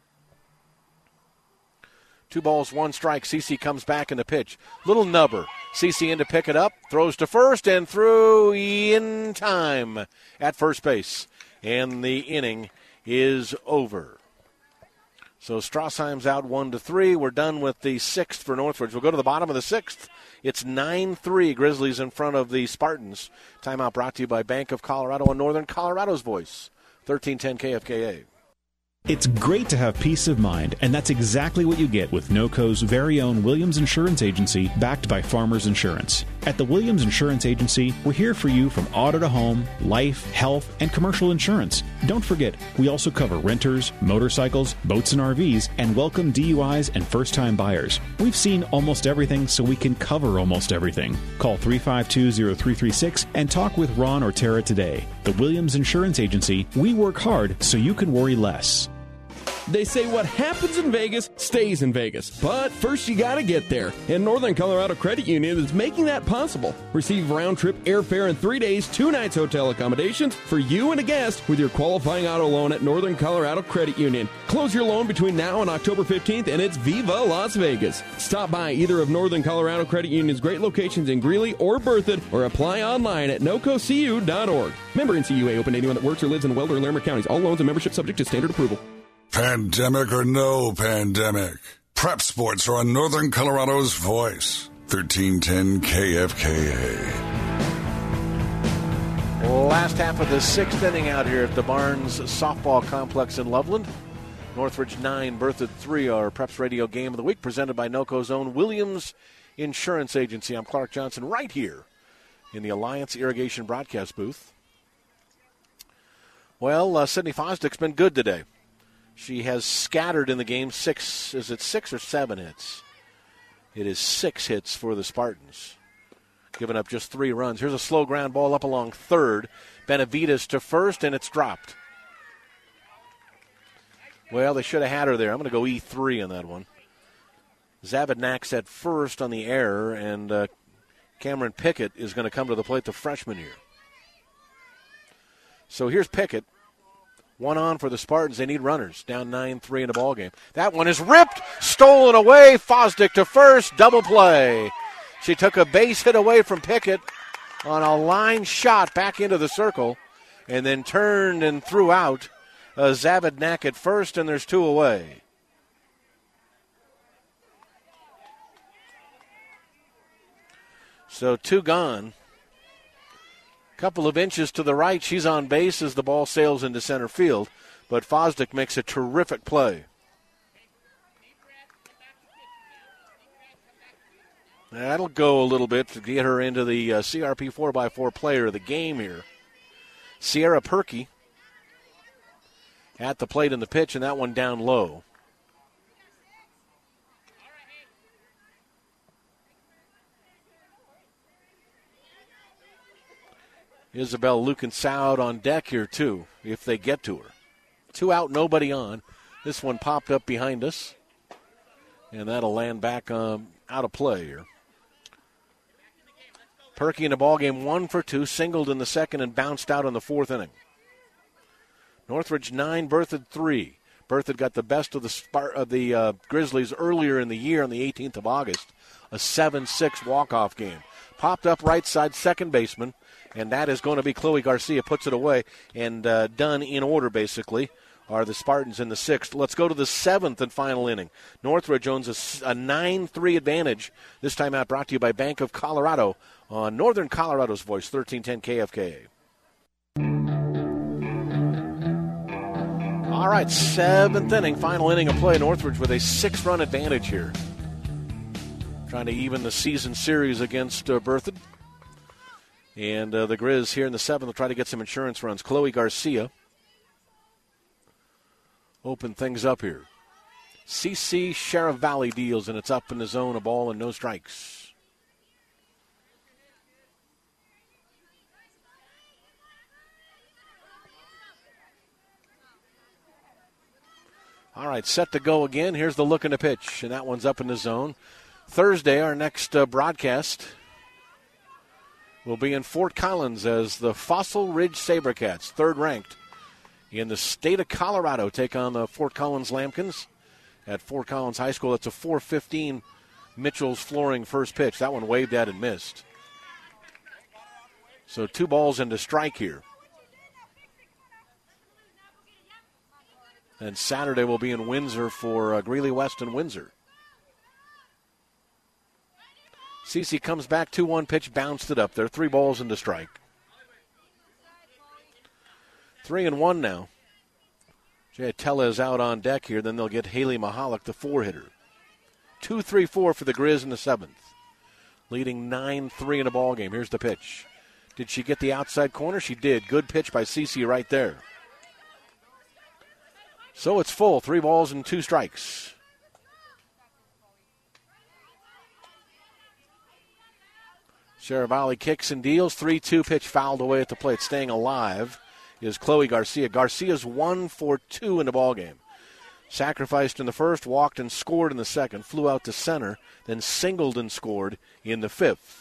Two balls, one strike. Cece comes back in the pitch. Little nubber. Cece in to pick it up. Throws to first and through in time at first base. And the inning is over. So Strassheim's out one to three. We're done with the sixth for Northridge. We'll go to the bottom of the sixth. It's nine three. Grizzlies in front of the Spartans. Timeout brought to you by Bank of Colorado and Northern Colorado's voice. thirteen ten K F K A. It's great to have peace of mind, and that's exactly what you get with NOCO's very own Williams Insurance Agency, backed by Farmers Insurance. At the Williams Insurance Agency, we're here for you from auto to home, life, health, and commercial insurance. Don't forget, we also cover renters, motorcycles, boats and R Vs, and welcome D U Is and first-time buyers. We've seen almost everything, so we can cover almost everything. Call three five two, zero three three six and talk with Ron or Tara today. The Williams Insurance Agency, we work hard so you can worry less. They say what happens in Vegas stays in Vegas. But first you gotta get there. And Northern Colorado Credit Union is making that possible. Receive round-trip airfare and three days, two nights hotel accommodations for you and a guest with your qualifying auto loan at Northern Colorado Credit Union. Close your loan between now and October fifteenth, and it's Viva Las Vegas. Stop by either of Northern Colorado Credit Union's great locations in Greeley or Berthoud, or apply online at noco c u dot org. Member N C U A, open to anyone that works or lives in Welder and Larimer counties. All loans and membership subject to standard approval. Pandemic or no pandemic, Prep Sports are on Northern Colorado's voice. thirteen ten K F K A. Last half of the sixth inning out here at the Barnes Softball Complex in Loveland. Northridge nine, Berthoud three, our Preps Radio Game of the Week, presented by NOCO's own Williams Insurance Agency. I'm Clark Johnson right here in the Alliance Irrigation broadcast booth. Well, uh, Sydney Fosdick's been good today. She has scattered in the game six, is it six or seven hits? It is six hits for the Spartans, giving up just three runs. Here's a slow ground ball up along third. Benavides to first, and it's dropped. Well, they should have had her there. I'm going to go E three on that one. Zavednak's at first on the error, and uh, Cameron Pickett is going to come to the plate, the freshman here. So here's Pickett. One on for the Spartans. They need runners. Down nine three in the ballgame. That one is ripped, stolen away. Fosdick to first. Double play. She took a base hit away from Pickett on a line shot back into the circle, and then turned and threw out uh, Zavednak at first, and there's two away. So two gone. Couple of inches to the right, she's on base as the ball sails into center field, but Fosdick makes a terrific play. That'll go a little bit to get her into the uh, C R P four by four player of the game here. Sierra Perky at the plate in the pitch, and that one down low. Isabel Lukensoud on deck here, too, if they get to her. Two out, nobody on. This one popped up behind us, and that'll land back um, out of play here. Perky in the ballgame, one for two, singled in the second and bounced out in the fourth inning. Northridge nine, Berthoud three. Berthoud got the best of the Spar- of the uh, Grizzlies earlier in the year on the eighteenth of August, a seven six walk-off game. Popped up right side second baseman, and that is going to be Chloe Garcia, puts it away, and uh, done in order, basically, are the Spartans in the sixth. Let's go to the seventh and final inning. Northridge owns a, a nine three advantage, this time out brought to you by Bank of Colorado on Northern Colorado's Voice, thirteen ten K F K A. All right, seventh inning, final inning of play. Northridge with a six-run advantage here. Trying to even the season series against uh, Berthoud. And uh, the Grizz here in the seventh will try to get some insurance runs. Chloe Garcia open things up here. C C Sheriff Valley deals, and it's up in the zone, a ball and no strikes. All right, set to go again. Here's the look in the pitch, and that one's up in the zone. Thursday, our next uh, broadcast will be in Fort Collins as the Fossil Ridge Sabercats, third ranked in the state of Colorado, take on the Fort Collins Lambkins at Fort Collins High School. That's a four fifteen Mitchell's Flooring first pitch. That one waved at and missed. So two balls into strike here. And Saturday will be in Windsor for uh, Greeley West and Windsor. Cece comes back, two one pitch, bounced it up there. Three balls into strike. Three and one now. Jay Tellez out on deck here. Then they'll get Haley Mahalik, the four-hitter. two three four for the Grizz in the seventh. Leading nine three in a ball game. Here's the pitch. Did she get the outside corner? She did. Good pitch by Cece right there. So it's full. Three balls and two strikes. Sheriff kicks and deals. three two pitch fouled away at the plate. Staying alive is Chloe Garcia. Garcia's one for two in the ballgame. Sacrificed in the first, walked and scored in the second, flew out to center, then singled and scored in the fifth.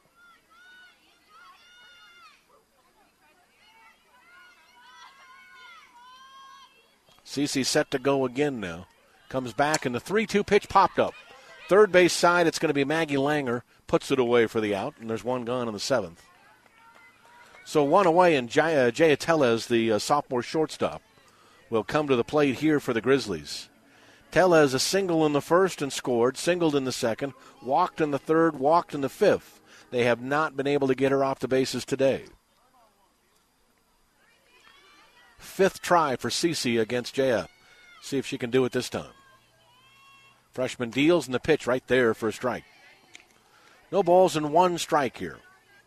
Cece set to go again now. Comes back, and the three two pitch popped up. Third base side, it's going to be Maggie Langer. Puts it away for the out, and there's one gone in the seventh. So one away, and Jaya, Jaya Tellez, the uh, sophomore shortstop, will come to the plate here for the Grizzlies. Tellez a single in the first and scored, singled in the second, walked in the third, walked in the fifth. They have not been able to get her off the bases today. Fifth try for Cece against Jaya. See if she can do it this time. Freshman deals in the pitch right there for a strike. No balls and one strike here.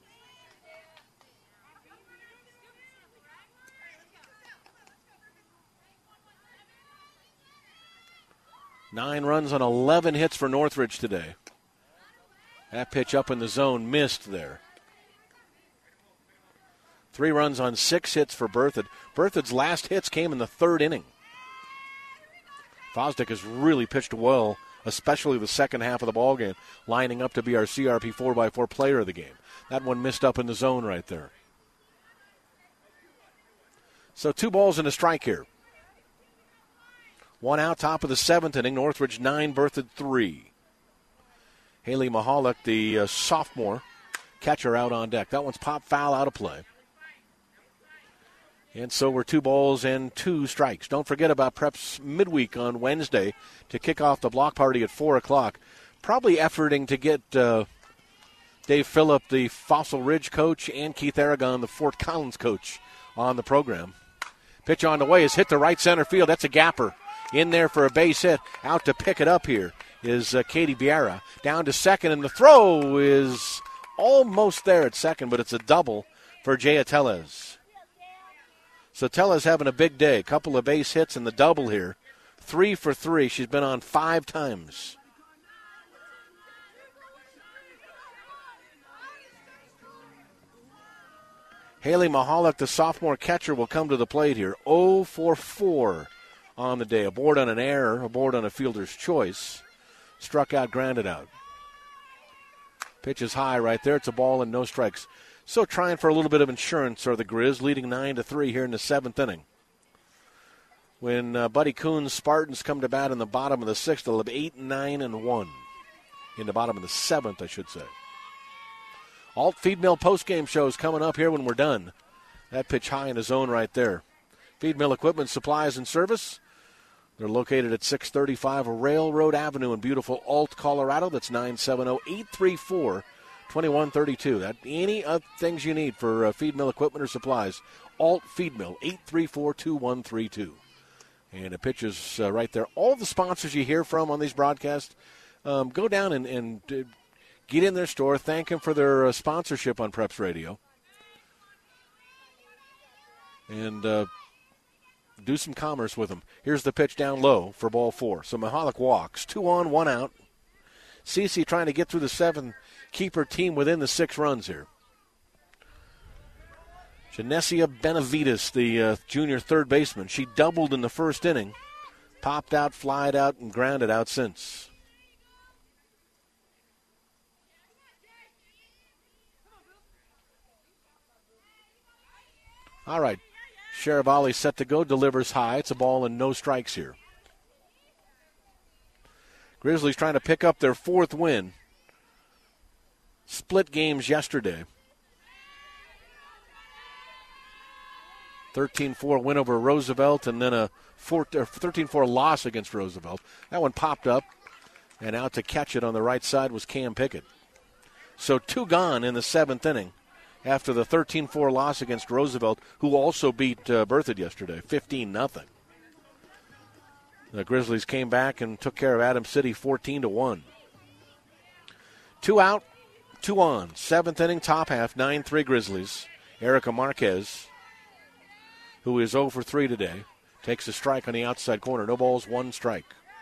Nine runs on eleven hits for Northridge today. That pitch up in the zone missed there. Three runs on six hits for Berthoud. Berthoud's last hits came in the third inning. Fosdick has really pitched well, especially the second half of the ballgame, lining up to be our C R P four by four player of the game. That one missed up in the zone right there. So two balls and a strike here. One out, top of the seventh inning. Northridge nine, Berthoud three. Haley Mahalik, the uh, sophomore catcher, out on deck. That one's popped foul, out of play. And so we're two balls and two strikes. Don't forget about Preps midweek on Wednesday to kick off the block party at four o'clock. Probably efforting to get uh, Dave Phillip, the Fossil Ridge coach, and Keith Aragon, the Fort Collins coach, on the program. Pitch on the way is hit to right center field. That's a gapper. In there for a base hit. Out to pick it up here is uh, Katie Vieira. Down to second, and the throw is almost there at second, but it's a double for Jaya Tellez. So Tellez having a big day. Couple of base hits and the double here. Three for three. She's been on five times. Haley Mahalik, the sophomore catcher, will come to the plate here. oh for four on the day. A board on an error, a board on a fielder's choice. Struck out, grounded out. Pitch is high right there. It's a ball and no strikes. So trying for a little bit of insurance are the Grizz, leading nine to three here in the seventh inning. When uh, Buddy Kuhn's Spartans come to bat in the bottom of the sixth, they'll have eight, nine, and one. In the bottom of the seventh, I should say. Alt Feed Mill postgame shows coming up here when we're done. That pitch high in the zone right there. Feed Mill Equipment Supplies and Service. They're located at six thirty-five Railroad Avenue in beautiful Alt, Colorado. That's nine seven zero, eight three four, two one three two. That any uh, things you need for uh, Feed Mill Equipment or supplies. Alt Feed Mill, eight three four, two one three two. And the pitch is uh, right there. All the sponsors you hear from on these broadcasts, um, go down and, and uh, get in their store. Thank them for their uh, sponsorship on Preps Radio. And uh, do some commerce with them. Here's the pitch down low for ball four. So Mahalik walks. Two on, one out. Cece trying to get through the seven. Keep her team within the six runs here. Genesia Benavides, the uh, junior third baseman. She doubled in the first inning. Popped out, flied out, and grounded out since. All right. Sherivali set to go, delivers high. It's a ball and no strikes here. Grizzlies trying to pick up their fourth win. Split games yesterday. thirteen four win over Roosevelt and then a thirteen four loss against Roosevelt. That one popped up, and out to catch it on the right side was Cam Pickett. So two gone in the seventh inning after the thirteen four loss against Roosevelt, who also beat uh, Berthoud yesterday, fifteen nothing. The Grizzlies came back and took care of Adams City fourteen to one. Two out, two on. Seventh inning, top half, nine three Grizzlies. Erica Marquez, who is oh for three today, takes a strike on the outside corner. No balls, one strike.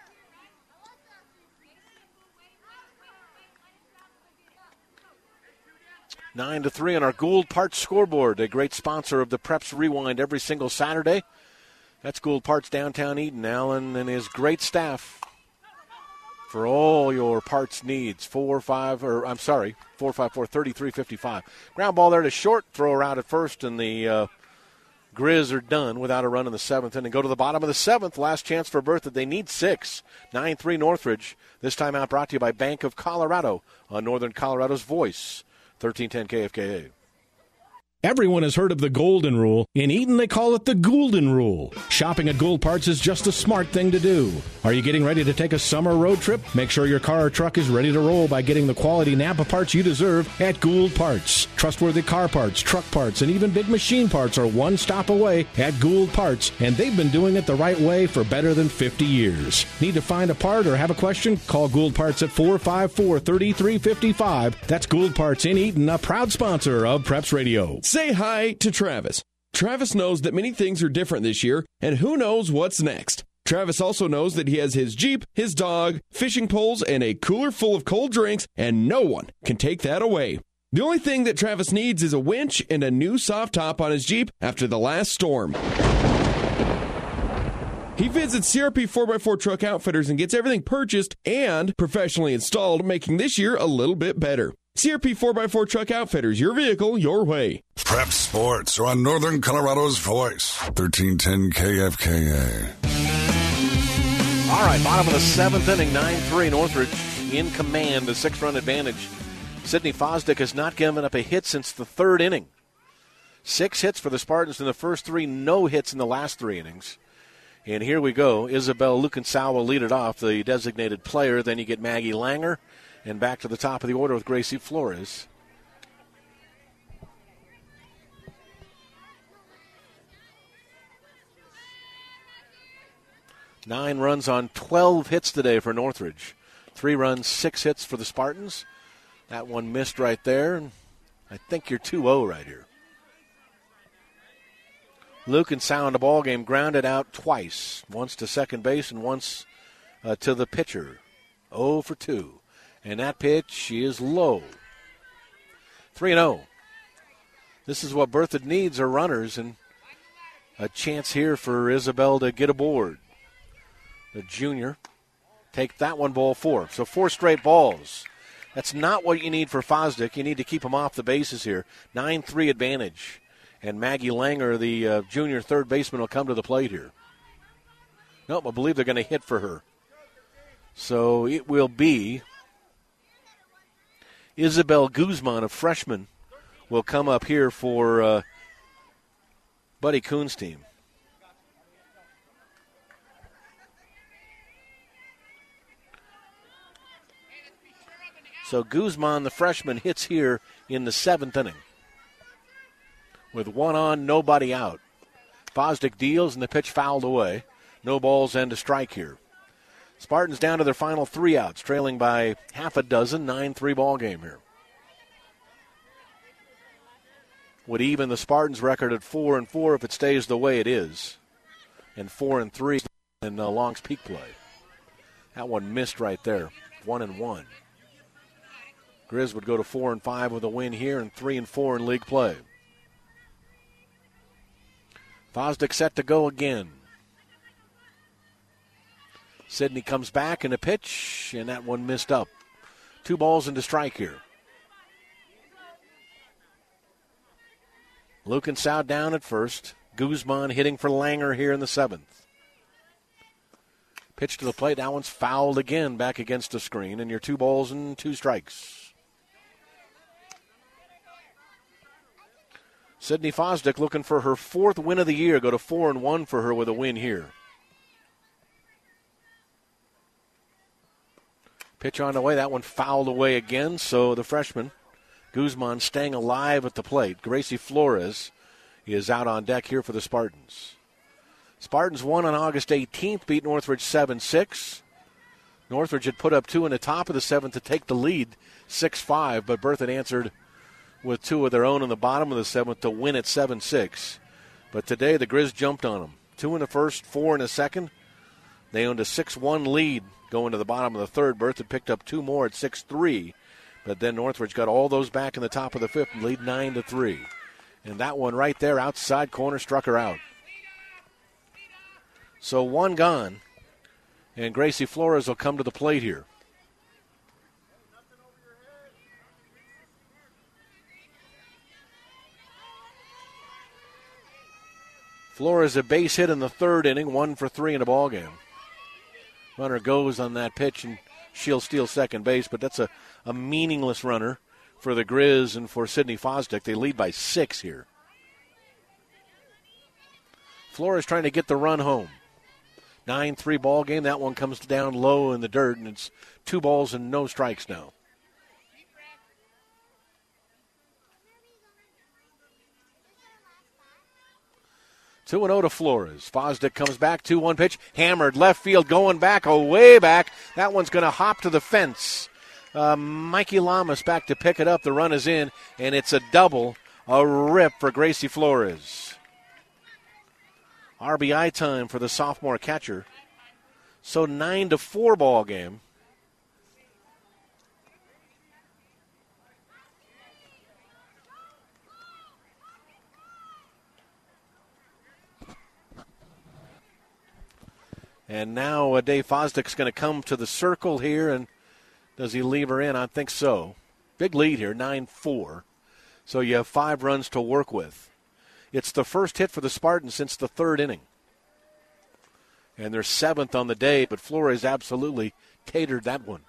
Nine to three on our Gould Parts scoreboard, a great sponsor of the Preps Rewind every single Saturday. That's Gould Parts downtown Eden. Allen and his great staff for all your parts needs. Four five, or I'm sorry, four five four thirty three fifty five. Ground ball there to short, throw her out at first, and the uh, Grizz are done without a run in the seventh inning. Go to the bottom of the seventh. Last chance for Berthoud. They need six. nine three Northridge. This time out brought to you by Bank of Colorado on Northern Colorado's Voice. thirteen ten K F K A. Everyone has heard of the Golden Rule. In Eden, they call it the Goulden Rule. Shopping at Gould Parts is just a smart thing to do. Are you getting ready to take a summer road trip? Make sure your car or truck is ready to roll by getting the quality Napa parts you deserve at Gould Parts. Trustworthy car parts, truck parts, and even big machine parts are one stop away at Gould Parts, and they've been doing it the right way for better than fifty years. Need to find a part or have a question? Call Gould Parts at four five four, three three five five. That's Gould Parts in Eden, a proud sponsor of Preps Radio. Say hi to Travis. Travis knows that many things are different this year, and who knows what's next. Travis also knows that he has his Jeep, his dog, fishing poles, and a cooler full of cold drinks, and no one can take that away. The only thing that Travis needs is a winch and a new soft top on his Jeep after the last storm. He visits C R P four by four Truck Outfitters and gets everything purchased and professionally installed, making this year a little bit better. C R P four by four Truck Outfitters, your vehicle, your way. Prep Sports are on Northern Colorado's Voice, thirteen ten K F K A. All right, bottom of the seventh inning, nine three Northridge in command, a six-run advantage. Sydney Fosdick has not given up a hit since the third inning. Six hits for the Spartans in the first three, no hits in the last three innings. And here we go. Isabel Lucansau will lead it off, the designated player. Then you get Maggie Langer. And back to the top of the order with Gracie Flores. Nine runs on twelve hits today for Northridge. Three runs, six hits for the Spartans. That one missed right there. I think you're two oh right here. Lucan Sound, a ball game, grounded out twice. Once to second base and once uh, to the pitcher. oh for two. And that pitch is low. three and oh. This is what Berthoud needs are runners, and a chance here for Isabel to get aboard. The junior take that one, ball four. So four straight balls. That's not what you need for Fosdick. You need to keep him off the bases here. nine three advantage. And Maggie Langer, the uh, junior third baseman, will come to the plate here. Nope, I believe they're going to hit for her. So it will be Isabel Guzman, a freshman, will come up here for uh, Buddy Kuhn's team. So Guzman, the freshman, hits here in the seventh inning. With one on, nobody out. Fosdick deals and the pitch fouled away. No balls and a strike here. Spartans down to their final three outs, trailing by half a dozen, nine three ball game here. Would even the Spartans record at four and four if it stays the way it is. And four and three in uh, Long's Peak play. That one missed right there. One and one. Grizz would go to four and five with a win here and three and four in league play. Fosdick set to go again. Sidney comes back in a pitch, and that one missed up. Two balls into strike here. Lucan Sow down at first. Guzman hitting for Langer here in the seventh. Pitch to the plate. That one's fouled again back against the screen, and you're two balls and two strikes. Sydney Fosdick looking for her fourth win of the year. Go to four and one for her with a win here. Pitch on the way. That one fouled away again. So the freshman, Guzman, staying alive at the plate. Gracie Flores is out on deck here for the Spartans. Spartans won on August eighteenth, beat Northridge seven six. Northridge had put up two in the top of the seventh to take the lead six five, but Berthoud answered with two of their own in the bottom of the seventh to win at seven six. But today the Grizz jumped on them. Two in the first, four in the second. They owned a six one lead going to the bottom of the third. Berthoud picked up two more at six three. But then Northridge got all those back in the top of the fifth and lead nine to three. And that one right there, outside corner, struck her out. So one gone. And Gracie Flores will come to the plate here. Flores a base hit in the third inning, one for three in a ball game. Runner goes on that pitch, and she'll steal second base, but that's a, a meaningless runner for the Grizz and for Sydney Fosdick. They lead by six here. Flores trying to get the run home. nine three ball game. That one comes down low in the dirt, and it's two balls and no strikes now. two and oh to Flores. Fosdick comes back, two one pitch. Hammered left field, going back, oh, way back. That one's going to hop to the fence. Uh, Mikey Lamas back to pick it up. The run is in, and it's a double, a rip for Gracie Flores. R B I time for the sophomore catcher. So nine to four ball game. And now uh, Dave Fosdick's going to come to the circle here, and does he leave her in? I think so. Big lead here, nine four. So you have five runs to work with. It's the first hit for the Spartans since the third inning. And they're seventh on the day, but Flores absolutely catered that one.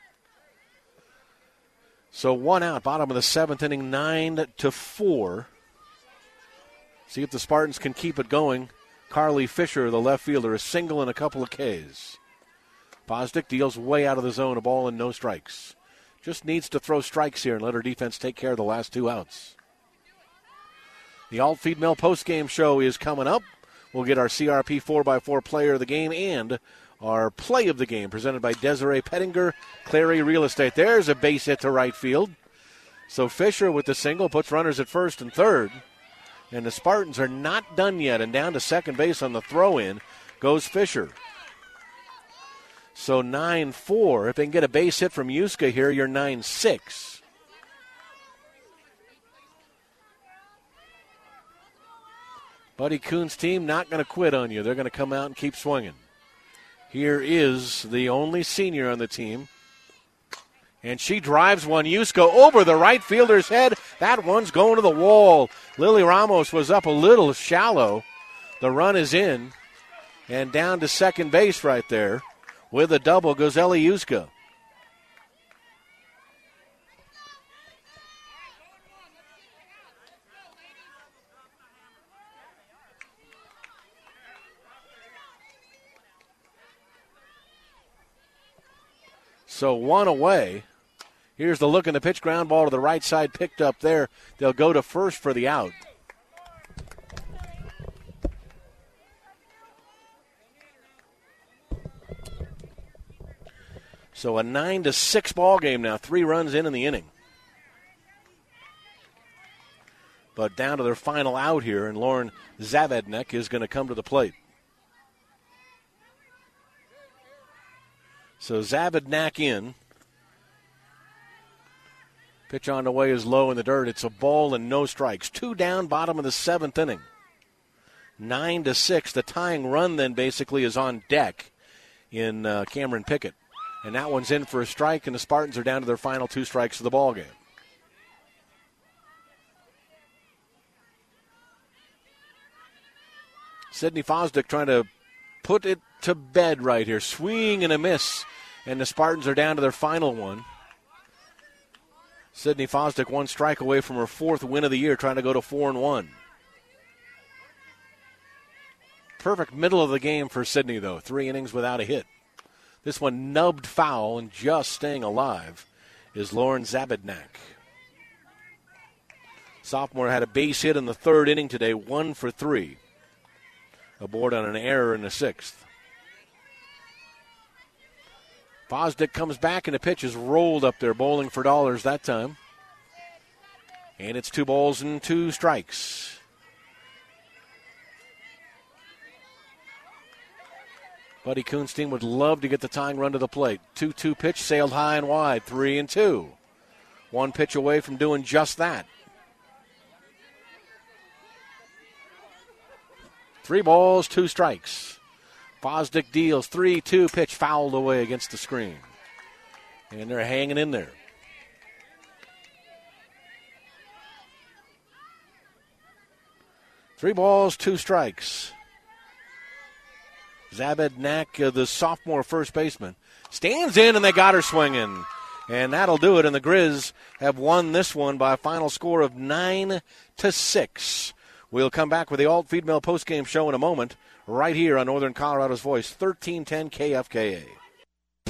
So one out, bottom of the seventh inning, nine to four. See if the Spartans can keep it going. Carly Fisher, the left fielder, a single and a couple of Ks. Fosdick deals way out of the zone, a ball and no strikes. Just needs to throw strikes here and let her defense take care of the last two outs. The Alt Feed Mill postgame show is coming up. we'll get our C R P four by four player of the game and our play of the game presented by Desiree Pettinger, Clary Real Estate. There's a base hit to right field. So Fisher with the single puts runners at first and third. And the Spartans are not done yet, and down to second base on the throw-in goes Fisher. So nine four. If they can get a base hit from Yuska here, you're nine six. Buddy Kuhn's team not going to quit on you. They're going to come out and keep swinging. Here is the only senior on the team. And she drives one, Yuska, over the right fielder's head. That one's going to the wall. Lily Ramos was up a little shallow. The run is in. And down to second base right there. With a double goes Ellie Yuska. So one away. Here's the look in the pitch. Ground ball to the right side, picked up there. They'll go to first for the out. So a nine to six ball game now. Three runs in in the inning. But down to their final out here, and Lauren Zavednek is going to come to the plate. So Zavednak in. Pitch on the way is low in the dirt. It's a ball and no strikes. Two down, bottom of the seventh inning. Nine to six. The tying run then basically is on deck in uh, Cameron Pickett. And that one's in for a strike, and the Spartans are down to their final two strikes of the ball game. Sydney Fosdick trying to put it to bed right here. Swing and a miss, and the Spartans are down to their final one. Sydney Fosdick one strike away from her fourth win of the year, trying to go to four and one. Perfect middle of the game for Sydney, though. Three innings without a hit. This one nubbed foul, and just staying alive is Lauren Zabednak. Sophomore had a base hit in the third inning today, one for three. Aboard on an error in the sixth. Fosdick comes back, and the pitch is rolled up there, bowling for dollars that time. And it's two balls and two strikes. Buddy Kuhn's team would love to get the tying run to the plate. two two pitch, sailed high and wide, three and two. One pitch away from doing just that. Three balls, two strikes. Fosdick deals, three two pitch, fouled away against the screen. And they're hanging in there. Three balls, two strikes. Zabednak, uh, the sophomore first baseman, stands in, and they got her swinging. And that'll do it, and the Grizz have won this one by a final score of nine to six. We'll come back with the Alt Feed Mill postgame show in a moment, right here on Northern Colorado's Voice, thirteen ten K F K A.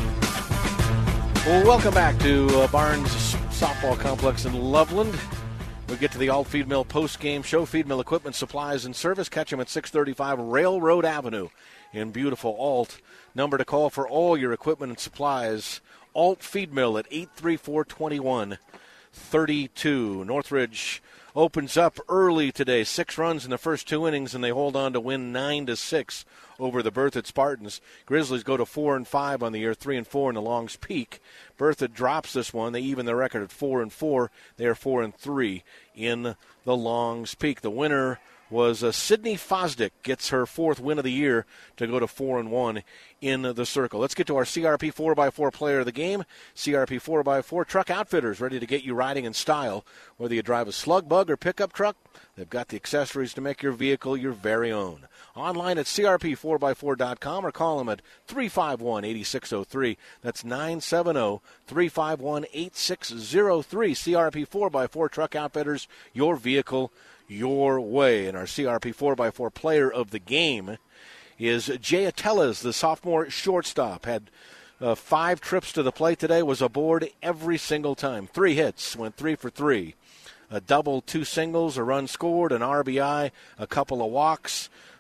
Well, welcome back to uh, Barnes Softball Complex in Loveland. We get to the Alt Feed Mill postgame show. Feed Mill Equipment, Supplies, and Service. Catch them at six thirty-five Railroad Avenue in beautiful Alt. Number to call for all your equipment and supplies, Alt Feed Mill at eight three four, two one three two. Northridge opens up early today. Six runs in the first two innings, and they hold on to win nine to six over the Berthoud Spartans. Grizzlies go to four and five on the year, three and four in the Longs Peak. Berthoud drops this one. They even their record at four and four. They are four and three in the Longs Peak. The winner was uh, Sydney Fosdick, gets her fourth win of the year to go to four and one in the circle. Let's get to our C R P four by four player of the game. C R P four by four Truck Outfitters, ready to get you riding in style. Whether you drive a slug bug or pickup truck, they've got the accessories to make your vehicle your very own. Online at C R P four by four dot com or call them at three five one, eight six zero three. That's nine seven zero, three five one, eight six zero three. C R P four by four Truck Outfitters, your vehicle your way. And our C R P four by four player of the game is Jay Atellas, the sophomore shortstop. Had uh, five trips to the plate today, was aboard every single time. Three hits, went three for three. A double, two singles, a run scored, an R B I, a couple of walks.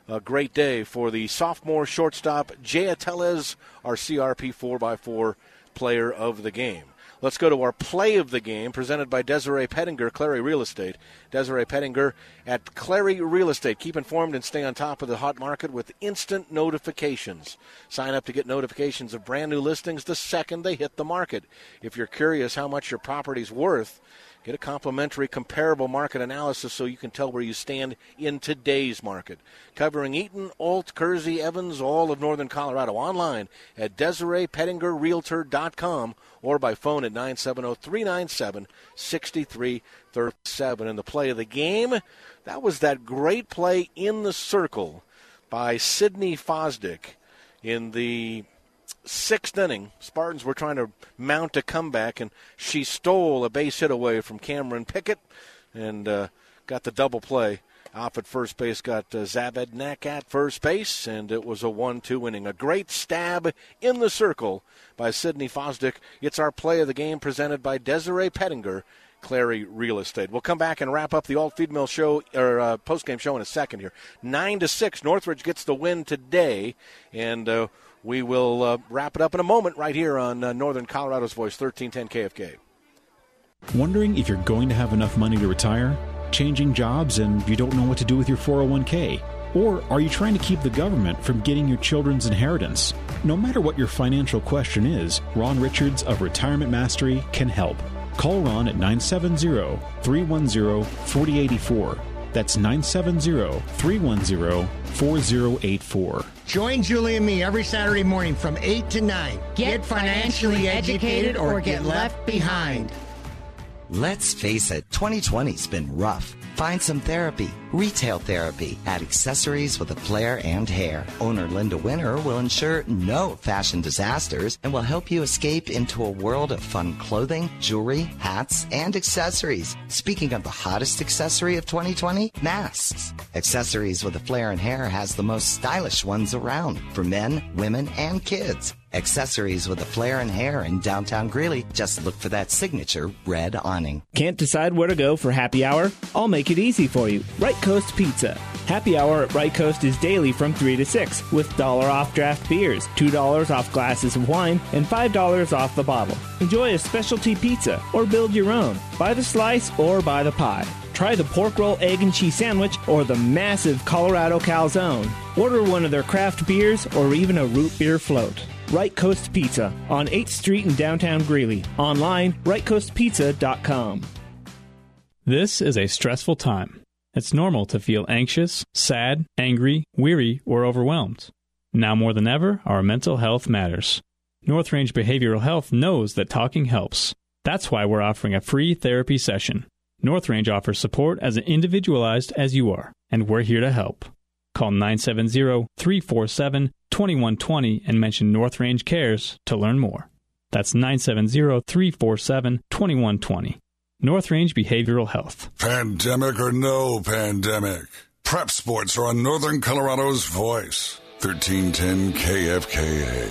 a great day for the sophomore shortstop, Jaya Tellez, our C R P four by four player of the game. Let's go to our play of the game, presented by Desiree Pettinger, Clary Real Estate. Desiree Pettinger at Clary Real Estate. Keep informed and stay on top of the hot market with instant notifications. Sign up to get notifications of brand new listings the second they hit the market. If you're curious how much your property's worth, get a complimentary comparable market analysis so you can tell where you stand in today's market. Covering Eaton, Alt, Kersey, Evans, all of northern Colorado. Online at Desiree Pettinger Realtor dot com or by phone at nine seven zero, three nine seven, six three three seven. And the play of the game, that was that great play in the circle by Sydney Fosdick in the sixth inning. Spartans were trying to mount a comeback, and she stole a base hit away from Cameron Pickett and uh, got the double play. Off at first base, got uh, Zabednek at first base, and it was a one two inning. A great stab in the circle by Sydney Fosdick. It's our play of the game presented by Desiree Pettinger, Clary Real Estate. We'll come back and wrap up the Alt Feed Mill show, or uh, post-game show in a second here. Nine to six, Northridge gets the win today, and uh, we will uh, wrap it up in a moment right here on uh, Northern Colorado's Voice, thirteen ten K F K. Wondering if you're going to have enough money to retire? Changing jobs and you don't know what to do with your four oh one k? Or are you trying to keep the government from getting your children's inheritance? No matter what your financial question is, Ron Richards of Retirement Mastery can help. Call Ron at nine seven zero, three one zero, four zero eight four. That's nine seven zero, three one zero, four zero eight four. Join Julie and me every Saturday morning from eight to nine. Get financially educated or get left behind. Let's face it, twenty twenty's been rough. Find some therapy, retail therapy, at Accessories with a Flair and Hair. Owner Linda Winter will ensure no fashion disasters and will help you escape into a world of fun clothing, jewelry, hats, and accessories. Speaking of the hottest accessory of twenty twenty, masks. Accessories with a Flair and Hair has the most stylish ones around for men, women, and kids. Accessories with a Flair and Hair in downtown Greeley. Just look for that signature red awning. Can't decide where to go for happy hour? I'll make it easy for you. Right Coast Pizza. Happy hour at Right Coast is daily from three to six with one dollar off draft beers, two dollars off glasses of wine, and five dollars off the bottle. Enjoy a specialty pizza or build your own. Buy the slice or buy the pie. Try the pork roll, egg, and cheese sandwich or the massive Colorado calzone. Order one of their craft beers or even a root beer float. Right Coast Pizza on eighth Street in downtown Greeley. Online, right coast pizza dot com. This is a stressful time. It's normal to feel anxious, sad, angry, weary, or overwhelmed. Now more than ever, our mental health matters. North Range Behavioral Health knows that talking helps. That's why we're offering a free therapy session. North Range offers support as individualized as you are, and we're here to help. Call nine seven zero, three four seven, two one two zero and mention North Range Cares to learn more. That's nine seven zero, three four seven, two one two zero. North Range Behavioral Health. Pandemic or no pandemic, Prep Sports are on Northern Colorado's Voice, thirteen ten K F K A.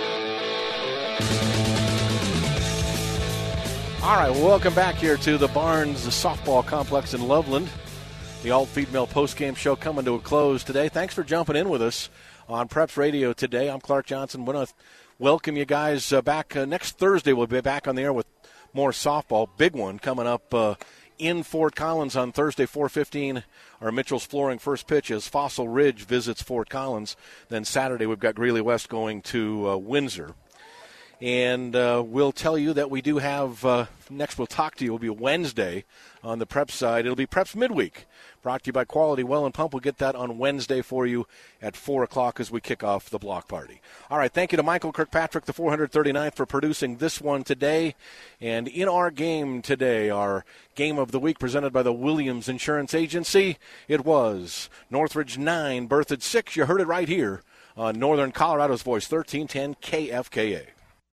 All right, well, welcome back here to the Barnes Softball Complex in Loveland. The Alt Feed Mill postgame show coming to a close today. Thanks for jumping in with us on Preps Radio today. I'm Clark Johnson. Want to welcome you guys uh, back uh, next Thursday. We'll be back on the air with more softball. Big one coming up uh, in Fort Collins on Thursday, four fifteen. Our Mitchell's Flooring first pitch as Fossil Ridge visits Fort Collins. Then Saturday we've got Greeley West going to uh, Windsor. And uh, we'll tell you that we do have, uh, next we'll talk to you, will be Wednesday on the Prep side. It'll be Preps Midweek, brought to you by Quality Well and Pump. We'll get that on Wednesday for you at four o'clock as we kick off the block party. All right, thank you to Michael Kirkpatrick, the four hundred thirty-ninth, for producing this one today. And in our game today, our game of the week presented by the Williams Insurance Agency, it was Northridge nine, Berthoud six. You heard it right here on Northern Colorado's Voice, thirteen ten K F K A.